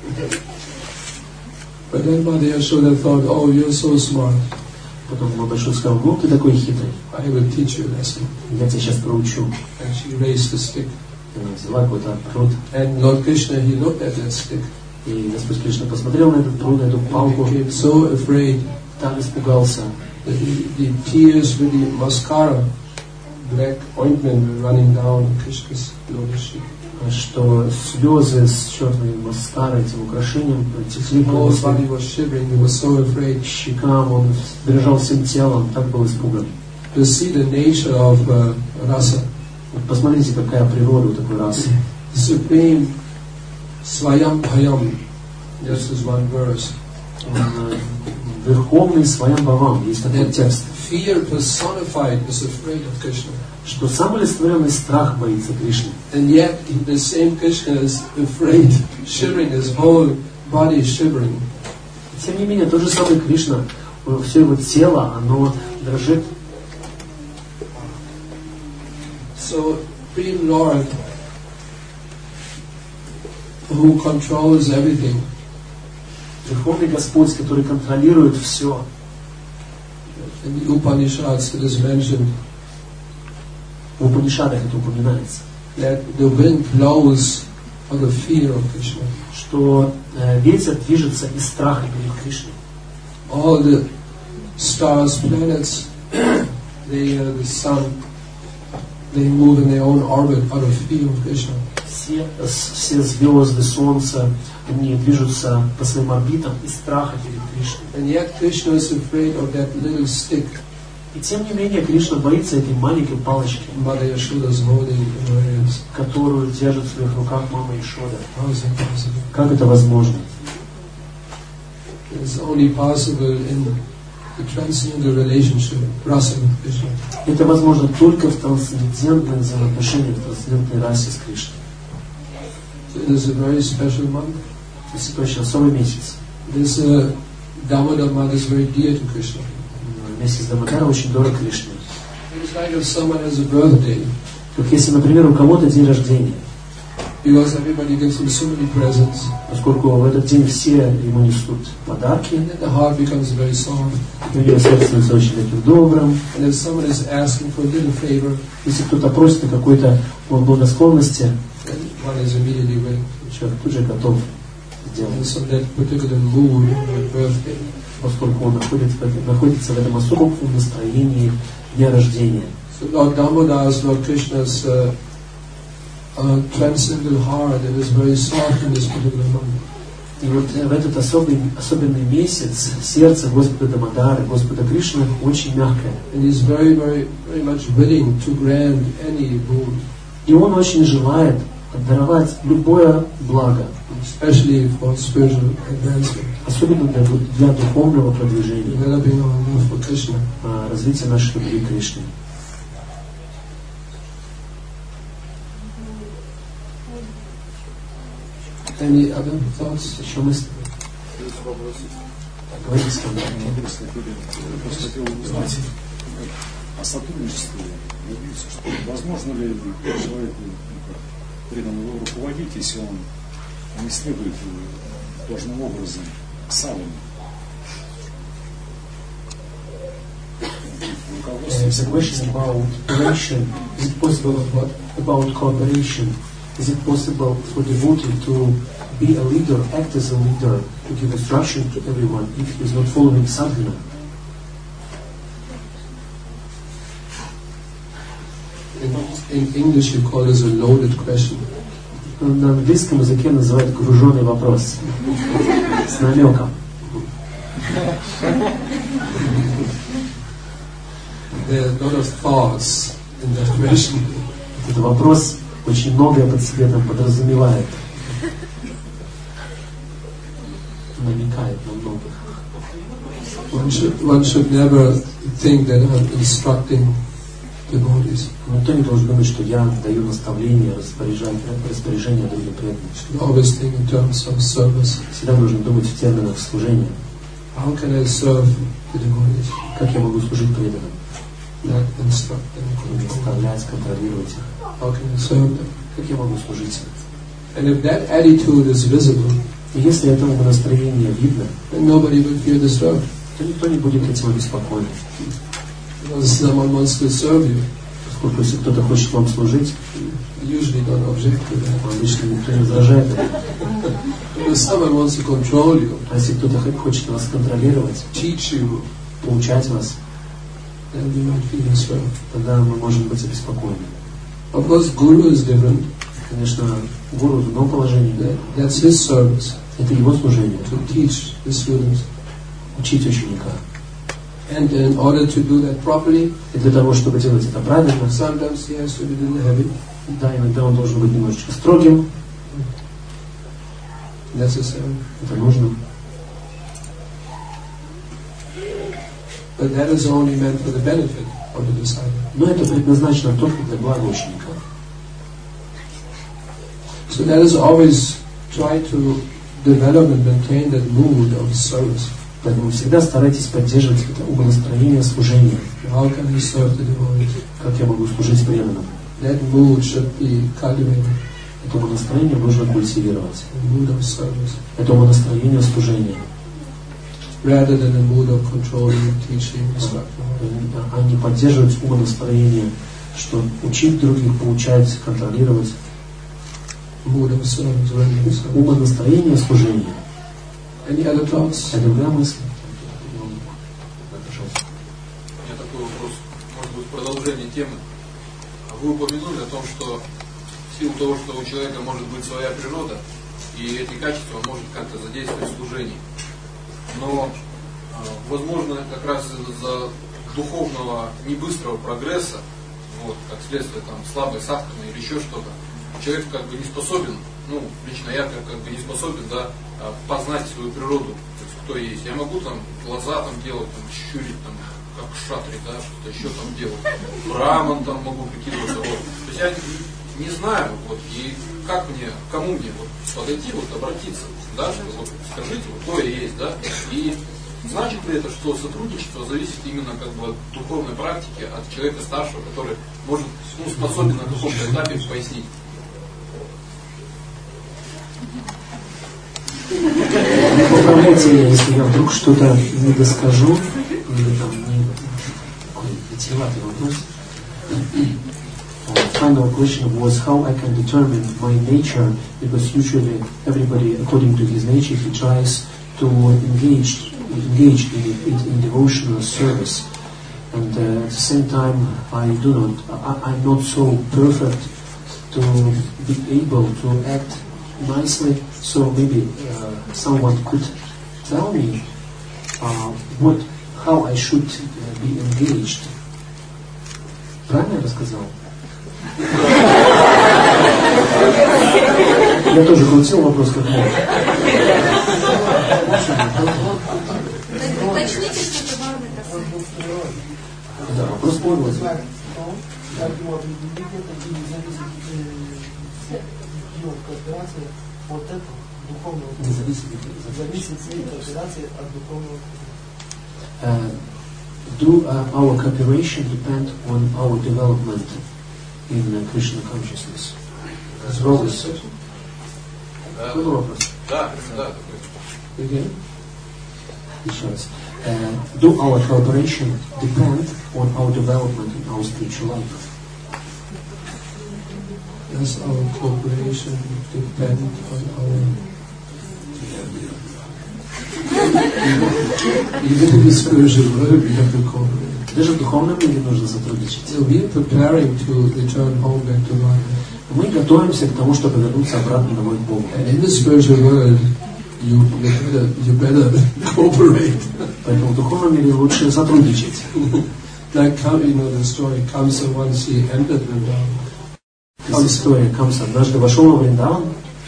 But then Mother Yashoda thought, oh, you're so smart. Потом Мама Яшода сказал, ну ты такой хитрый, I will teach you a lesson. я тебя сейчас проучу. And she raised the stick. И она взяла какой-то пруд. And Lord Krishna, he looked at that stick. И Господь Кришна посмотрел на этот пруд, на эту And палку, he became so afraid так испугался. that the, the tears with the mascara, black ointment were running down Krishna's lotus feet. Что слезы с черной маскарой, этим украшением текли по Whole его body was shivering, he was so afraid. щекам, он дрожал всем телом, так был испуган. To see the nature of uh, rasa, Вот посмотрите, какая природа у такой расы. the supreme swayam bhayam, just as one verse. Он, э, Верховный своим бавам, есть такой That текст, fear personified is afraid of Krishna. что сам олицетворенный страх боится Кришны. And yet, the same Krishna is afraid, shivering, his whole body shivering. Тем не менее, тот же самый Кришна, все его тело, оно дрожит. So, Supreme Lord, who controls everything, Верховный Господь, который контролирует все. In the Upanishads it is mentioned В Упанишадах это упоминается, that the wind blows out of fear of Krishna. что э, ветер движется из страха перед Кришной. All the stars, planets, they, uh, the sun, they move in their own orbit out of fear of Krishna. Все, с- все звезды, солнце, они движутся по своим орбитам из страха перед Кришной. And yet Krishna is afraid of that little stick И тем не менее Кришна боится этой маленькой палочки, Mother Yashoda is holding in her hands. которую держит в своих руках мама Ишода. How is it possible? Как это возможно? It's only possible in the transcendental relationship, rasa with Krishna. Это возможно только в трансцендентных взаимоотношениях, в трансцендентной расе с Кришной. So it is a very special month. То есть это очень особый месяц. This uh, Damodar month is very dear to Krishna. Месяц Дамодара очень дорог Кришне. It's like if someone has a birthday, Как если, например, у кого-то день рождения, because everybody gives him so many presents, поскольку в этот день все ему несут подарки, and then the heart becomes very soft. у него сердце становится очень таким добрым. And if someone is asking for a little favor, Если кто-то просит о какой-то благосклонности, then one is immediately willing. человек тут же готов And сделать, so that particular mood, like birthday, поскольку он находится в этом, находится в этом особом настроении дня рождения. so Lord Damodar's, Lord Krishna's uh, uh, transcendental heart, it is very soft in this particular month. И вот в этот особый, особенный месяц сердце Господа Дамодара, Господа Кришны очень мягкое. And he's very, very, very much willing to grant any boon, И он очень желает даровать любое благо, especially for spiritual advancement, особенно для, для духовного продвижения, developing our love for Krishna. а, развития нашей любви к Кришне. Any other thoughts? Еще мысли? Говорите с вами. Я хотел узнать о сотрудничестве. Что возможно ли человеку преданно его руководить, если он не следует должным образом савам? The question about cooperation. Is it possible about, about cooperation? Is it possible for devotee to be a leader, act as a leader, to give instruction to everyone if he is not following sadhana? In, in English, you call this a loaded question. На английском языке называют груженный вопрос с намеком. There are a lot of thoughts in that question. Этот вопрос очень многое под себе там подразумевает. Намекает на многих. One should, one should never think that I'm instructing devotees. Никто не должен думать, что я даю наставления, распоряжение, распоряжение другим преданным. You should always think in terms of service. Всегда нужно думать в терминах служения. How can I serve the devotees? Как я могу служить преданным? Not instruct them. Наставлять, контролировать их. How can I serve them? Как я могу служить им? And if that attitude is visible, И если это умонастроение видно, then nobody will feel disturbed. то никто не будет этим обеспокоен. Because someone wants to serve you, Поскольку если кто-то хочет вам служить, you usually don't object to that. обычно никто не возражает этому. If someone wants to control you, А если кто-то хочет вас контролировать, teach you, поучать вас, then we might feel disturbed. тогда мы можем быть обеспокоены. Of course, Guru is different. Конечно, гуру в другом положении, That, that's his service, это его служение, to teach the students. учить ученика. And in order to do that properly, И для того, чтобы делать это правильно, sometimes he has to be a little heavy, да, иногда он должен быть немножечко строгим, necessary. это нужно. But that is only meant for the benefit of the disciple. Но это предназначено только для блага ученика. So that is always try to develop and maintain that mood of service. Поэтому всегда старайтесь поддерживать это умонастроение служения. How can we serve the devotees? Как я могу служить преданным? That mood should be cultivated, Это умонастроение нужно культивировать. the mood of service. Это умонастроение служения. rather than a mood of controlling, teaching, instructing. Они поддерживают умонастроение, что учить других, получать, контролировать. Mood of service, running service. Умонастроение, служение. Any other thoughts? А другая мысль? У меня такой вопрос, может быть, продолжение темы. Вы упомянули о том, что в силу того, что у человека может быть своя природа, и эти качества он может как-то задействовать в служении. Но, возможно, как раз из-за духовного небыстрого прогресса, вот, как следствие там, слабой садханы или еще что-то, человек как бы не способен, ну, лично я как, как бы не способен, да, познать свою природу, то есть кто есть. Я могу там глаза там делать, там, щурить, там, как шатри, да, что-то еще там делать. Браман там могу прикидываться, вот. То есть я не, не знаю, вот, и как мне, кому мне вот подойти, вот, обратиться, да, что вот скажите, вот, кто я есть, да, и значит ли это, что сотрудничество зависит именно как бы от духовной практики, от человека старшего, который может, ну, способен на каком-то этапе пояснить? Поправляйте меня, если я вдруг что-то не доскажу, или там не такой витиеватый вопрос. Final question was how I can determine my nature, because usually everybody, according to his nature, he tries to engage, engage in, it, in devotional service. And uh, at the same time, I do not, I, I'm not so perfect to be able to act nicely. So maybe uh, someone could tell me uh, what, how I should uh, be engaged. Правильно я рассказал? Я тоже крутил вопрос как мог. Уточните, что это важно касается. Да, вопрос понял. Как его определить, это или зависит его кооперация от этого духовного Не зависит. зависит ли кооперация от духовного Uh, do uh, our cooperation depend on our development in uh, Krishna consciousness? As well as... Да, Какой вопрос? да, да. Again? Еще раз. Uh, do our cooperation depend on our development in our spiritual life? Does our cooperation depend on our... Even in the spiritual world, we have to cooperate. Даже в духовном мире нужно сотрудничать. So we are preparing to return home back to life. Мы готовимся к тому, чтобы вернуться обратно домой к Богу. And in the spiritual world, you better, you better cooperate. Поэтому в духовном мире лучше сотрудничать. Like, you know, the story Kamsa once he entered Vrindavan. Как история Камса однажды вошел во Вриндаван,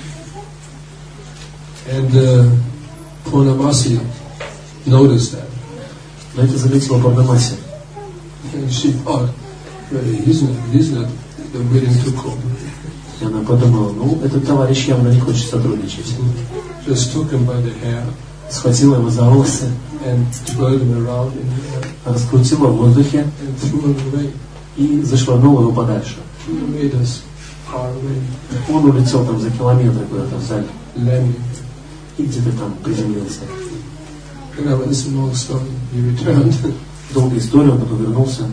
And uh, Purnamasi noticed that. но это заметила Пурнамаси. And she thought, well, he's not, he's not willing to cooperate. И она подумала, ну, этот товарищ явно не хочет сотрудничать. Just took him by the hair Схватила его за волосы, and twirled him around in the air раскрутила в воздухе and threw him away. и зашвырнула его подальше. He made us far away, Он улетел там за километры куда-то вдаль landing. и где-то там приземлился. And now it's a long story. He returned. Долгая история, он потом вернулся.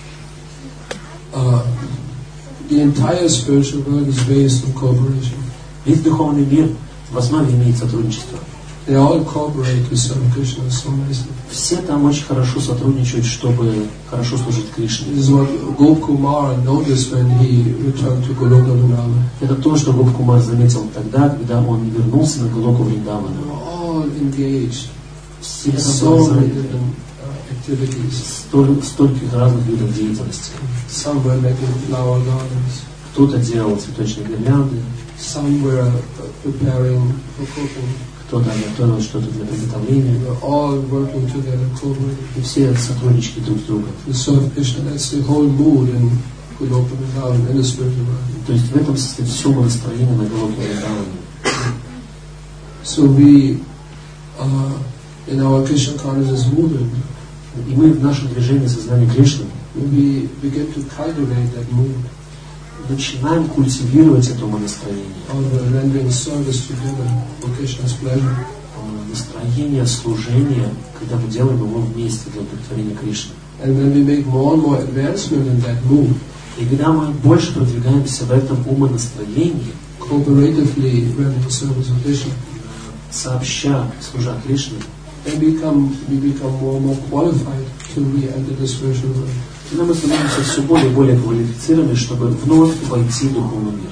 Uh, the entire spiritual world is based on cooperation. Весь духовный мир в основе имеет сотрудничество. They all cooperate to serve Krishna so nicely. Все там очень хорошо сотрудничают, чтобы хорошо служить Кришне. This is what Gopkumar noticed when he returned to Goloka Vrindavan. Это то, что Гопкумар заметил тогда, когда он вернулся на Галоку They Вриндавана. were all engaged Все in там so были many заняты different uh, activities. столь, стольких разных видов деятельности. Some were making flower gardens. Кто-то делал цветочные гирлянды, Some were uh, preparing for cooking. кто-то готовил что-то для приготовления. They were all working together, cooperating И все сотрудничали друг с другом. to serve Krishna. That's the whole mood in Goloka Vrindavan in the spiritual world. То есть в этом состоит все настроение на Галоке Вриндаване. So we, uh, in our Krishna consciousness movement, И мы в нашем движении сознания Кришны we begin to cultivate that mood начинаем культивировать это умонастроение. of uh, rendering service together for Krishna's pleasure. настроение служения, когда мы делаем его вместе для удовлетворения Кришны. And when we make more and more advancement in that mood, и когда мы больше продвигаемся в этом умонастроении, cooperatively running service of Krishna, сообща, служа Кришне, then become, we become more and more qualified to re-enter the spiritual world. Тогда мы становимся все более и более квалифицированы, чтобы вновь войти в духовный мир.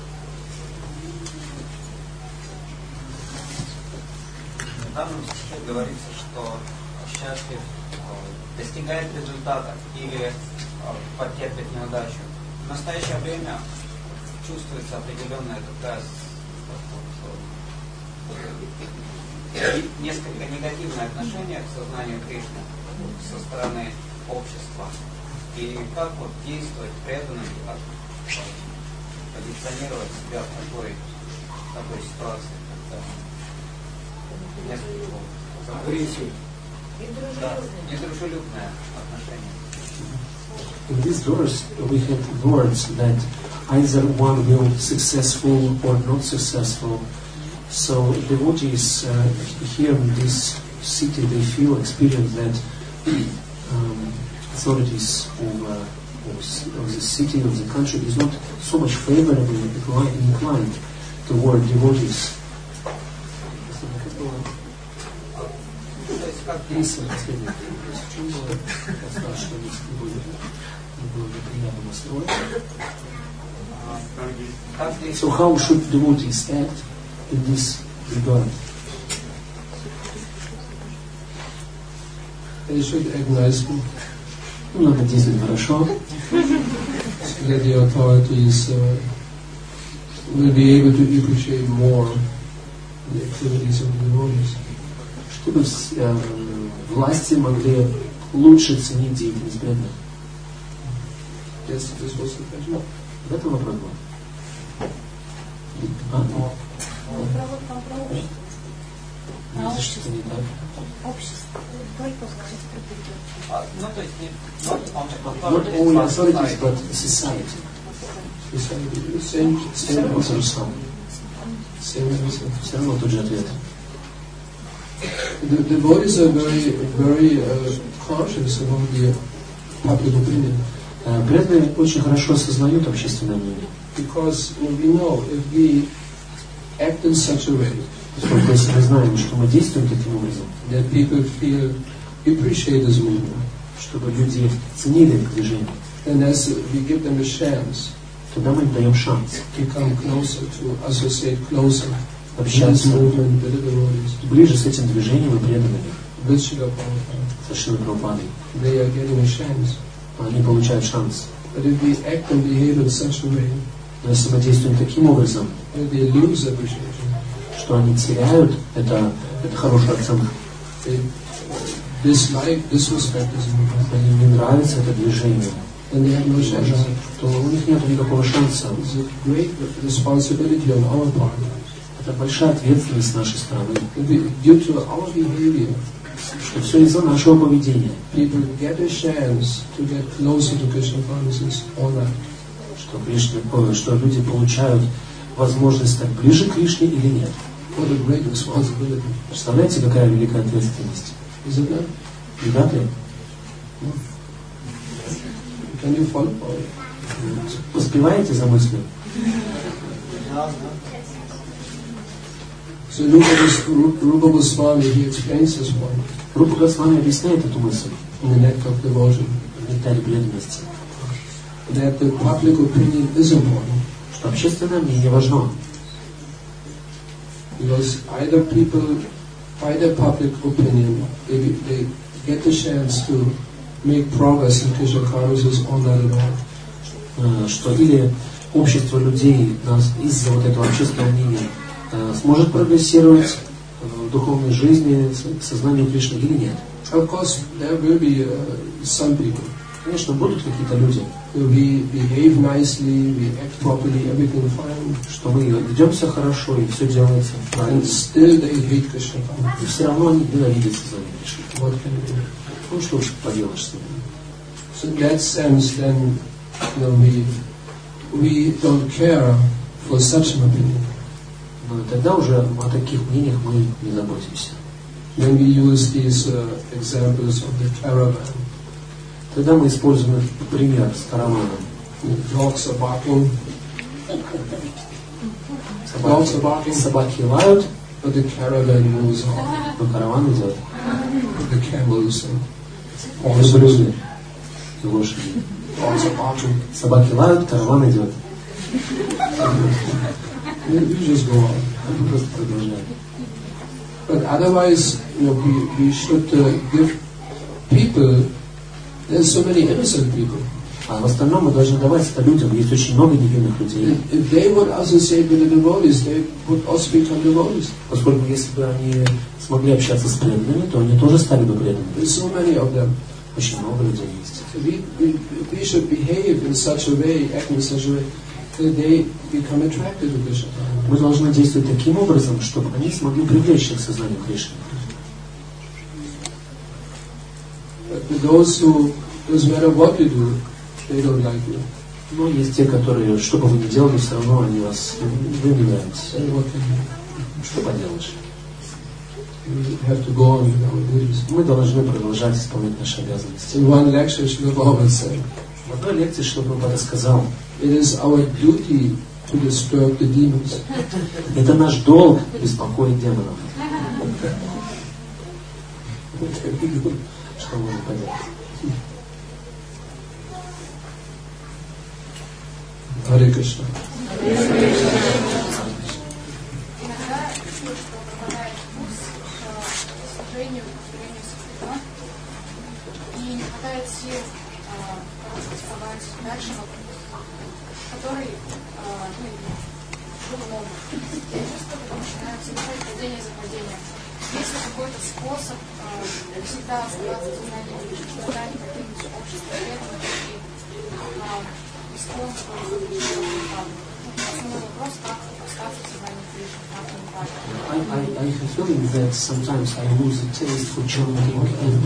В данном стихе говорится, что счастлив достигает результата или потерпит неудачу. В настоящее время чувствуется определенная такая несколько негативное отношение к сознанию Кришны со стороны общества. И как вот действовать преданно, как позиционировать себя в такой, в такой ситуации, когда несколько агрессии. Да, недружелюбное отношение. In these verse, we have words that either one will be successful or not successful. So devotees uh, here in this city, they feel, experience that um, authorities of, uh, of, of the city, of the country, is not so much favorably inclined toward devotees. Если в чем было достаточно неприятно настроен. So how should devotees act in this regard? They should act nicely. Ну, надо действовать хорошо. So that the authorities uh, will be able to appreciate more the activities of the devotees. Чтобы э, власти могли лучше ценить деятельность преданных. Yes, this was the question. В этом вопрос был. А? Если что-то не так. Общество. Только Ну, то есть, не, Not only authorities, but society. Society. Same, Все равно то же самое. same answer. Все равно тот же ответ. The devotees are very, very uh, conscious about the public opinion. Преданные очень хорошо осознают общественное мнение. Because we know if we act in such a way, Поскольку если мы знаем, что мы действуем таким образом, that people feel appreciate this movement, чтобы люди ценили это движение, then as we give them a chance тогда мы им даем шанс to come closer, to associate closer with this общаться movement with the devotees, ближе с этим движением и преданными, with Srila Prabhupada, со Шрилой Прабхупадой. they are getting a chance. Они получают шанс. But if we act and behave in such a way, Но если мы действуем таким образом, that they lose appreciation, что они теряют это, это хорошую оценку, they dislike, disrespect this movement, они не нравится это движение, then they have no chance. то у них нет никакого шанса. It's a great responsibility on our part. Это большая ответственность с нашей стороны, Due to our behavior, что все из-за нашего поведения, people get a chance to get closer to Krishna consciousness or not. что, Кришна, ой, что люди получают возможность стать ближе к Кришне или нет. What a great responsibility. Представляете, какая великая ответственность? Is it not? Не так ли? Can you follow it? Поспеваете за мыслью? So Rupa, Rupa Goswami, he explains this one Рупа Госвами объясняет эту мысль in the Nectar of Devotion, в Нектаре преданности, that the public opinion is important. что общественное мнение важно. Because either people, by their public opinion, they, they get the chance to make progress in Krishna consciousness or not at all. Что или общество людей нас из-за вот этого общественного мнения сможет прогрессировать в духовной жизни, в сознании Кришны или нет. Of course, there will be uh, some people. Конечно, будут какие-то люди, We behave nicely, we act properly, everything fine, что мы ведемся хорошо и все делается and правильно. still they hate Krishna consciousness. И все равно они ненавидят сознание Кришны. What can we do? Ну что уж поделаешь с ними. So in that sense, then, you know, we we don't care for such an opinion. В Но тогда уже о таких мнениях мы не заботимся. Then we use these uh, examples of the caravan. Тогда мы используем пример с караваном. Dogs are barking. Dogs are barking. Собаки лают, but the caravan moves on. но караван идет. The camels and Верблюды и лошади. dogs are barking. Собаки лают, караван идет. We just go on. Мы просто продолжаем. But otherwise, you know, we, we should uh, give people. There's so many innocent people. А в остальном мы должны давать это людям. Есть очень много невинных людей. If they would associate with the devotees, they would also become devotees. Поскольку если бы они смогли общаться с преданными, то они тоже стали бы преданными. There's so many of them. Очень много людей есть. So we, we, we should behave in such a way, act in such a way, that they become attracted to Krishna. Мы должны действовать таким образом, чтобы они смогли привлечь их к сознанию Кришны. But for those who, doesn't matter what you do, they don't like you. Но есть те, которые, что бы вы ни делали, все равно они вас, вы не нравитесь. And what can you Что поделаешь? do? We have to go on with our duties. Мы должны продолжать исполнять наши обязанности. In one lecture, Srila Prabhupada said, В одной лекции Шрила Прабхупада сказал, it is our duty to disturb the demons. это наш долг беспокоить демонов. Что можно поделать? Hare Krishna. Иногда чувство попадает в вкус к служению, к повторению святых, и не хватает сил практиковать дальше вопрос, который ну, был новый. Я чувствую, что начинаю совершать падение за падением. Есть ли какой-то способ всегда оставаться в сознании Кришны, чтобы не покинуть общество преданных и исконно основной вопрос, как остаться в сознании Кришны, как не падать. I, I, I have a feeling that sometimes I lose the taste for chanting and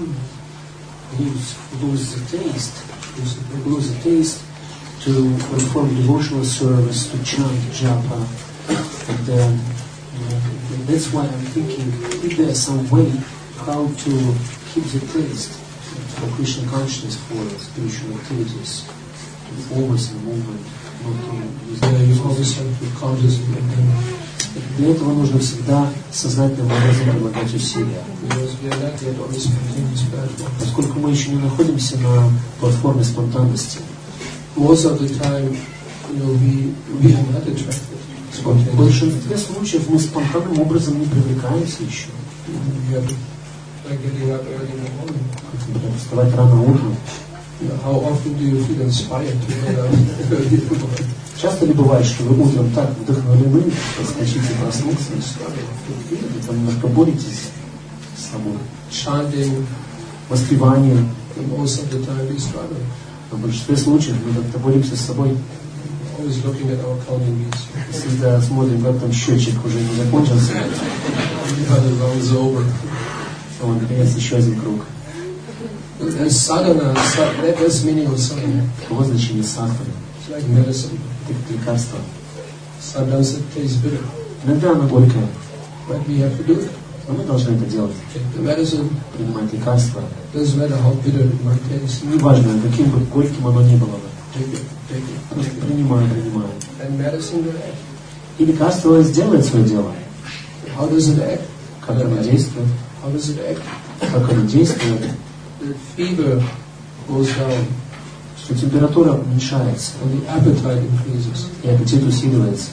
lose, lose the taste, lose, lose the taste to perform devotional service, to chant japa. And uh, that's why I'm thinking if there's some way how to keep the taste for Krishna consciousness for spiritual activities, always in movement, not to use Yeah, you always have to consciously maintain. Для этого нужно всегда сознательным образом прилагать усилия. Because we are not yet on this continuous platform. Поскольку мы еще не находимся на платформе спонтанности, Most of the time, you know, we we are not attracted. в Spontaneous. большинстве случаев мы спонтанным образом не привлекаемся еще. We have to like getting up early in the morning. Например, вставать рано утром. You know, how often do you feel inspired to get up early in the morning? Часто ли бывает, что вы утром так вдохновлены, подскочите, проснуться, и вы там немножко боретесь с собой. Chanting, Воспевание. most of the time we struggle. В большинстве случаев мы как-то боремся с собой. Always looking at our counting beads. Всегда смотрим, как там счетчик уже не закончился. Another round is over. Вот, наконец, еще один круг. And sadhana, sa- that- that's meaning of sadhana. Каково значение садханы? It's like medicine. Это как лекарство. Sometimes it tastes bitter, Иногда оно горькое, but we have to do it. но мы должны это делать. Take the medicine, Принимать лекарства. doesn't matter how bitter it might taste. Неважно, каким бы горьким оно ни было бы. Take it, take it, Просто take it. принимаю, принимаю. And medicine will act. И лекарство сделает свое дело. How does it act? Как оно действует? How does it act? Как оно действует? The fever goes down Что температура уменьшается, and the appetite increases. и аппетит усиливается.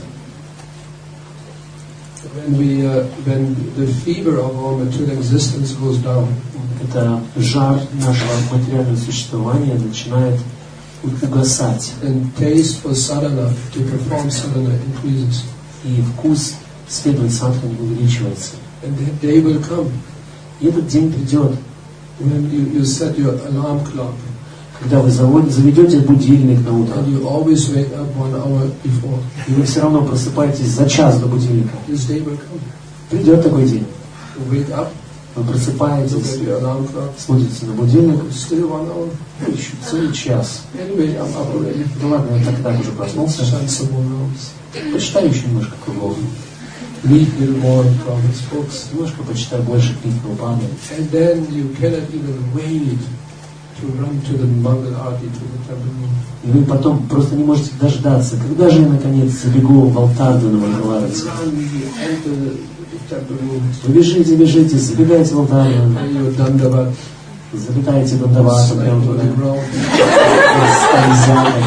When we, uh, when the fever of our material existence goes down, Это жар нашего материального существования начинает угасать, and taste for sadhana, to perform sadhana increases. и вкус следовать садхане увеличивается. And that day will come И этот день придет, when you, you set your alarm clock когда вы завод- заведете будильник на утро, and you always wake up one hour before. и вы все равно просыпаетесь за час до будильника. This day will come. Придет такой день. You wake up, Вы look просыпаетесь, at your alarm clock, смотрите на будильник, still one hour. еще целый час. Anyway, I'm up already. Да ладно, я так и так уже проснулся. Chant some more rounds. Почитаю еще немножко кругов. read a little more from his books. Немножко почитай больше книг Прабхупады. And then you cannot even wait to run to the Mangal Aarti, to the temple. И вы потом просто не можете дождаться, когда же я наконец забегу в алтарь на Мангаларати. Run, you enter the, the temple room. Вы бежите, бежите, забегайте в алтарь, And you dandavat. залетаете дандавату прямо To туда. the ground. Скользя,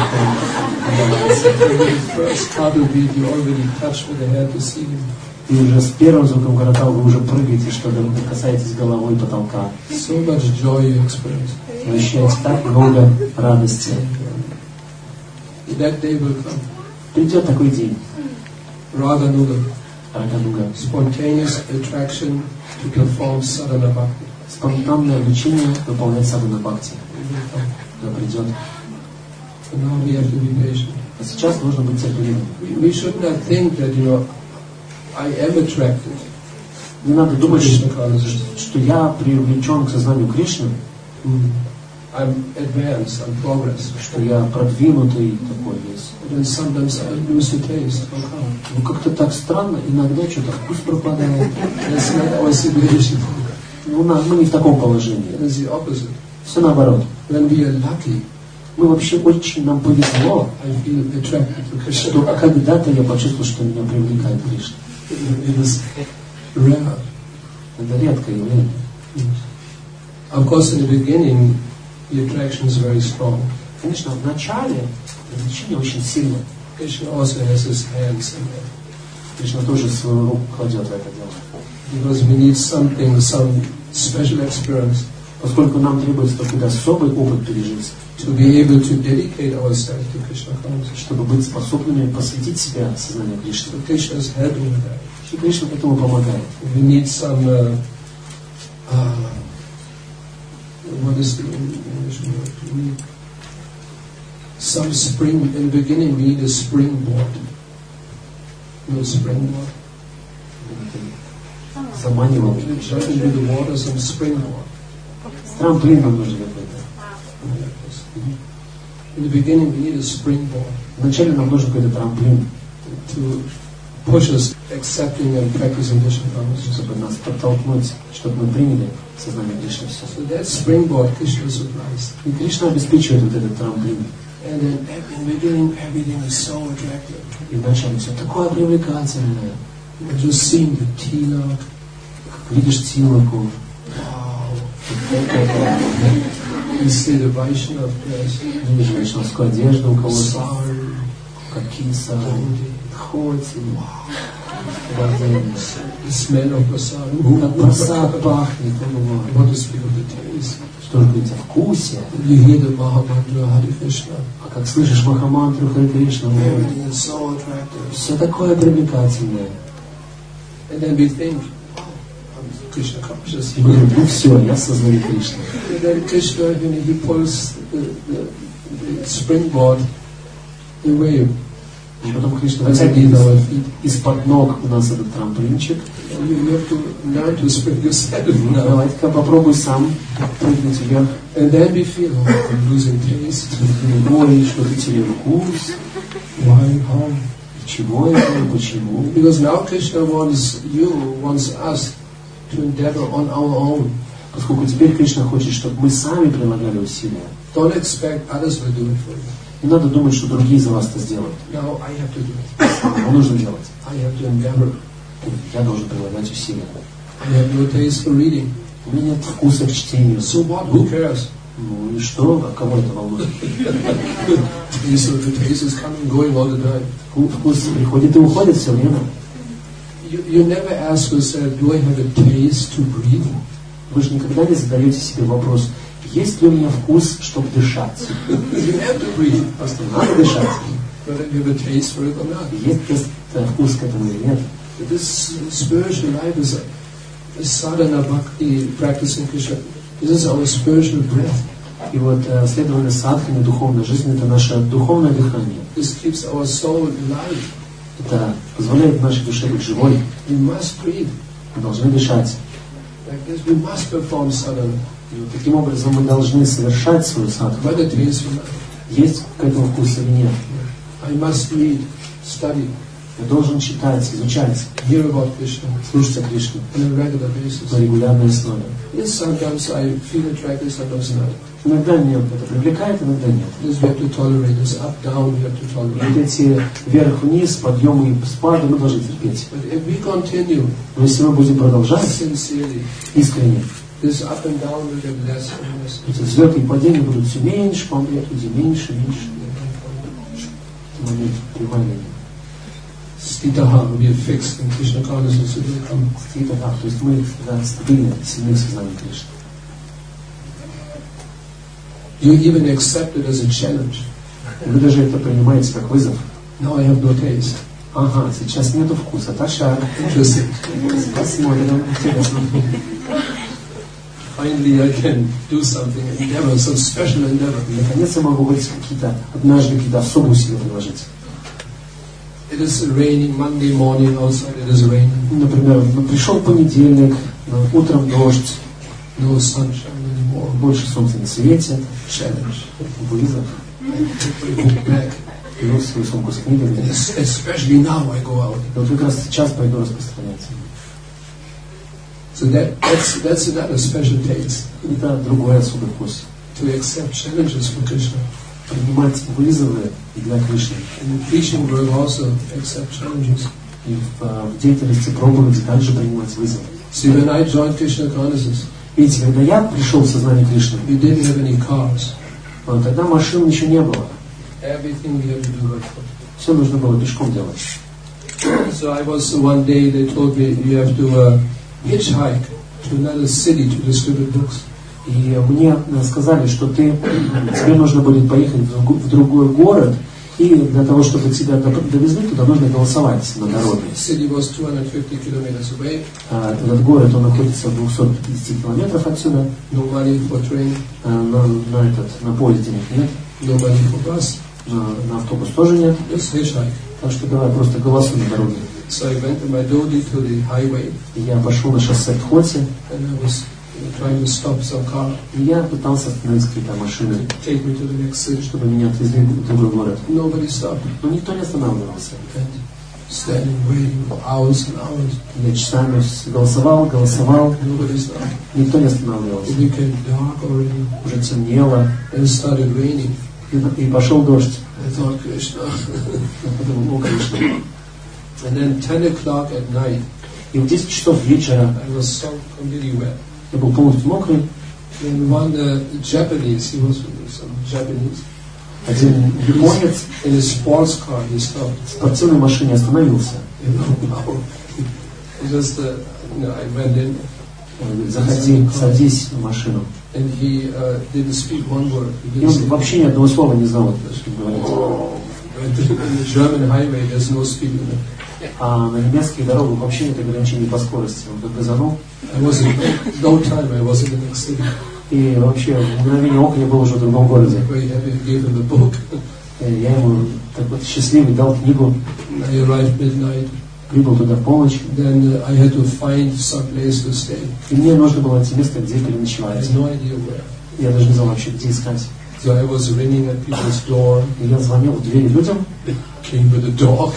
First Kadu beat, you already touch with the head to see him. и уже с первым звуком каратал вы уже прыгаете, что вы касаетесь головой потолка. So much joy you experience. Вы ощущаете так много радости. That day will come. Придет такой день, Raganuga, Рагануга, spontaneous attraction to perform sadhana bhakti. спонтанное влечение выполнять садхана бхакти. Да, придет. So now we have to be patient. А сейчас нужно быть терпеливым. We, we should not think that, you know, I am attracted Не надо to думать, Krishna что, consciousness. что я привлечен к сознанию Кришны, Mm. I'm advanced, I'm progress. что я продвинутый такой весь. But then sometimes I lose the taste. How come? Ну как-то так странно, иногда что-то вкус пропадает. That's not our situation. Ну, на- мы не в таком положении. It is the opposite. Все наоборот. When we are lucky, Мы вообще очень нам повезло, I feel attracted to Krishna. что когда-то я почувствовал, что меня привлекает Кришна. It is rare. Это редкое явление. Of course, in the beginning, the attraction is very strong. Конечно, в начале влечение очень сильно. Krishna also has his hands in there. Кришна тоже свою руку кладет в это дело. Because we need something, some special experience Поскольку нам требуется какой-то особый опыт пережить, to be able to dedicate ourselves to Krishna consciousness. чтобы быть способными посвятить себя сознанию Кришны. So Krishna is helping with that. И Кришна этому помогает. We need some, uh, uh, what is the English word? We need some spring, in the beginning we need a springboard. You know, springboard? Заманивал. Jump into the water, some springboard. Трамплин нам нужен какой-то. In the beginning we need a springboard Вначале нам нужен какой-то трамплин, to push us accepting and practicing Krishna consciousness. чтобы нас подтолкнуть, чтобы мы приняли сознание Кришны все. So that springboard Krishna supplies. И Кришна обеспечивает вот этот трамплин. And then in the beginning everything is so attractive. И вначале все такое привлекательное. You're just seeing the tilak. Как видишь Тилаку, Wow. You see the Vaishnava dress. видишь вайшнавскую одежду у кого-то, Sari. какиса, Dhoti. хоти, обалденно. The smell of prasad. Как просад пахнет, о, What is speak of the taste? что же говорить о вкусе. You hear the Mahamantra Hare Krishna. А как слышишь Махамантру Харе Кришна, Everything is so attractive. все такое привлекательное. And then we think, oh, I'm Krishna conscious. И мы говорим, ну все, я сознаю Кришну. And then Krishna, when he pulls the, the, the springboard away, И потом Кришна underneath вытягивает our feet, из-под ног у нас этот трамплинчик. you, you have to learn to spring yourself Ну, now. давайте-ка попробуй сам прыгнуть вверх. And then we feel, oh, I'm losing taste. Ой, что ты теряешь вкус. Why, how? Чего это? Почему? Because now Krishna wants you, wants us to endeavor on our own. Поскольку теперь Кришна хочет, чтобы мы сами прилагали усилия. Don't expect others will do it for you. Не надо думать, что другие за вас это сделают. Now I have to do it. Вам нужно делать. I have to endeavor. Я должен прилагать усилия. I have no taste for reading. У меня нет вкуса к чтению. So what? Who cares? Ну и что? А кого это волнует? So the taste is coming, going all the time. Вку- Вкус приходит и уходит все время. You, you never ask yourself, do I have a taste to breathe? Вы же никогда не задаете себе вопрос, есть ли у меня вкус, чтобы дышать? You have to breathe. Просто надо дышать. Whether you have a taste for it or not. Есть ли вкус к этому или нет? This spiritual life is a, a sadhana bhakti, practicing Krishna. This is our spiritual breath. И вот э, следование садхане, духовной жизни, это наше духовное дыхание. This keeps our soul alive. Это позволяет нашей душе быть живой. We must breathe. Мы должны дышать. Like this, we must perform sadhana. И вот таким образом мы должны совершать свою садхану. Whether taste or not. Есть к этому вкус или нет. I must read, study. Ты должен читать, изучать, hear about Krishna слушать о Кришне on a regular basis. на регулярной основе. Yes, sometimes I feel attracted, sometimes not. Иногда меня это привлекает, иногда нет. This we have to tolerate. This up, down, we have to Вот tolerate. эти вверх-вниз, подъемы и спады мы должны терпеть. But if we continue Но если мы будем продолжать sincerely, искренне, this up and down will get less and less. эти взлеты и падения будут все меньше, по амплитуде, меньше, меньше. Это момент приваления. Stitaha will be fixed in Krishna consciousness. It will come. Стита, да, то есть мы да, стабильны, сильны в сознании Кришны. You even accept it as a challenge. Вы даже это принимаете как вызов. Now I have no taste. Ага, сейчас нету вкуса, Таша. Interesting. Посмотрим, интересно. Finally, I can do something, endeavor, some special endeavor. Наконец я могу быть какие-то, однажды какие-то особые усилия приложить. It is raining Monday morning outside. It is raining. Например, ну, пришел понедельник, ну, утром дождь, No sunshine anymore. больше солнца не светит, Challenge. вызов, Book back. беру свою сумку с книгами. Es- Especially now I go out. И вот как раз сейчас пойду распространяться. So that, that's that's another special taste. Это другой особый вкус. To accept challenges for Krishna. Принимать вызовы для Кришны. In the preaching world also accept challenges. И в, а, в деятельности проповеди также принимать вызовы. See, when I joined Krishna consciousness, Видите, когда я пришел в сознание Кришны, we didn't have any cars. а, тогда машин еще не было. Everything we had to do by foot. Все нужно было пешком делать. So I was one day they told me you have to uh, hitchhike to another city to distribute books. И мне э, сказали, что ты, тебе нужно будет поехать в друг- в другой город, и для того, чтобы тебя доп- довезли туда, нужно голосовать на дороге. The city was two hundred fifty kilometers away. А, Этот город, он находится в двухстах пятидесяти километрах отсюда. No money for train, А, На, на, этот, на поезд денег нет, no money for bus. на, на автобус тоже нет. Just hitchhike. Так что давай просто голосуй на дороге. So I went in my Dodi to the highway И я пошел на шоссе к Хоте, and I was uh, trying to stop some car, и я пытался остановить какие-то машины, take me to the next city. чтобы меня отвезли в другой город. Nobody stopped. Но никто не останавливался. And standing waiting for hours and hours. Я часами голосовал, голосовал, Nobody stopped. никто не It останавливался. became dark already Уже темнело, and it started raining. и, и пошел дождь. I thought Krishna. Я подумал, о, Кришна. And then ten o'clock at night, И в десять часов вечера I was so completely wet. я был полностью мокрый. And one uh, Japanese, he was some Japanese, Один японец in his sports car, he stopped. в спортивной машине остановился. You know, he just, uh, you know, I went in, Он говорит, заходи, садись в машину. and he uh, didn't speak one word. He И didn't он say, вообще ни одного слова не знал, что говорить. but in the German highway, there's no speed limit. А на немецких дорогах вообще нет ограничений по скорости. Он как газанул, I was in no time, I was in the next city. и вообще в мгновение ока я был уже в другом городе. Very happy to give him the book. И я ему так вот счастливый дал книгу, I arrived midnight. прибыл туда в полночь, Then uh, I had to find some place to stay. и мне нужно было найти место, где I переночевать. had no idea where. Я даже не знал вообще, где искать. So I was ringing at people's door, И я звонил в дверь людям, came with a dog,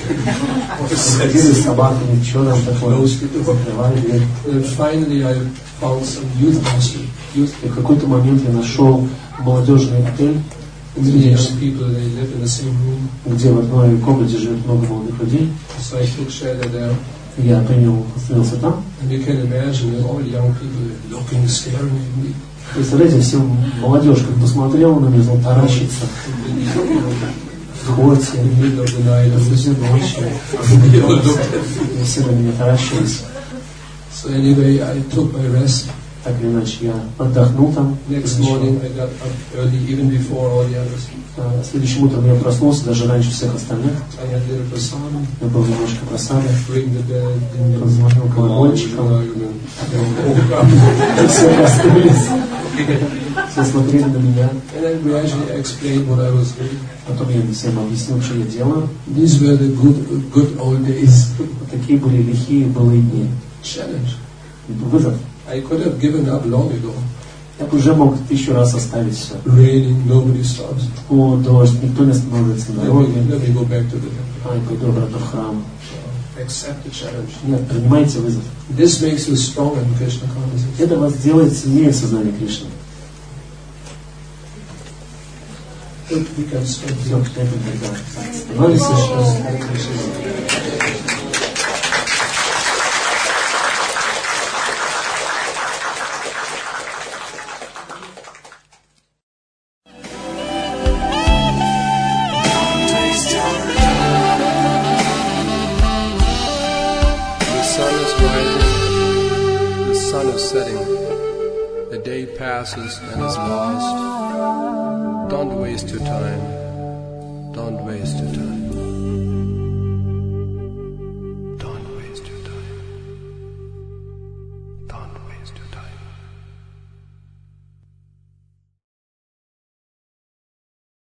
ходили с собаками, что там такое, closed the door. закрывали дверь. And finally I found some youth hostel. Youth, И в какой-то момент я нашел молодежный отель, many young people, they live in the same room. где в одной комнате живет много молодых людей. So I took shelter there. И я принял, остановился там. And you can imagine that all young people looking, staring at me. Представляете, все молодежь как посмотрела на меня, стала таращиться. В хоте, In the middle of the night, I was среди ночи. they all looked at me. И все на меня таращились. So anyway, I took my rest. Так или иначе, я отдохнул там. Next morning, I got up early, even before all the others. А следующим утром я проснулся, даже раньше всех остальных. I had a little prasadam, Я был немножко просаден. ring the bell, and Позвонил колокольчиком. And И все проснулись. Все смотрели на меня. I gradually explained what I was doing. Потом я всем объяснил, что я делаю. These were the good, good old days. Вот такие были лихие былые дни. Challenge. Это вызов. I could have given up long ago. Так уже могут тысячу раз оставить все. Raining, nobody stops. О, дождь, никто не остановится на Let me, дороге. let me go back to the temple. Ай, пойду обратно в храм. Accept the challenge. Нет, принимайте вызов. This makes you strong in Krishna consciousness. Это вас делает сильнее в сознании Кришны. It becomes strong. Все, это тогда. Становится счастливым. Passes and is lost. Don't waste your time. Don't waste your time.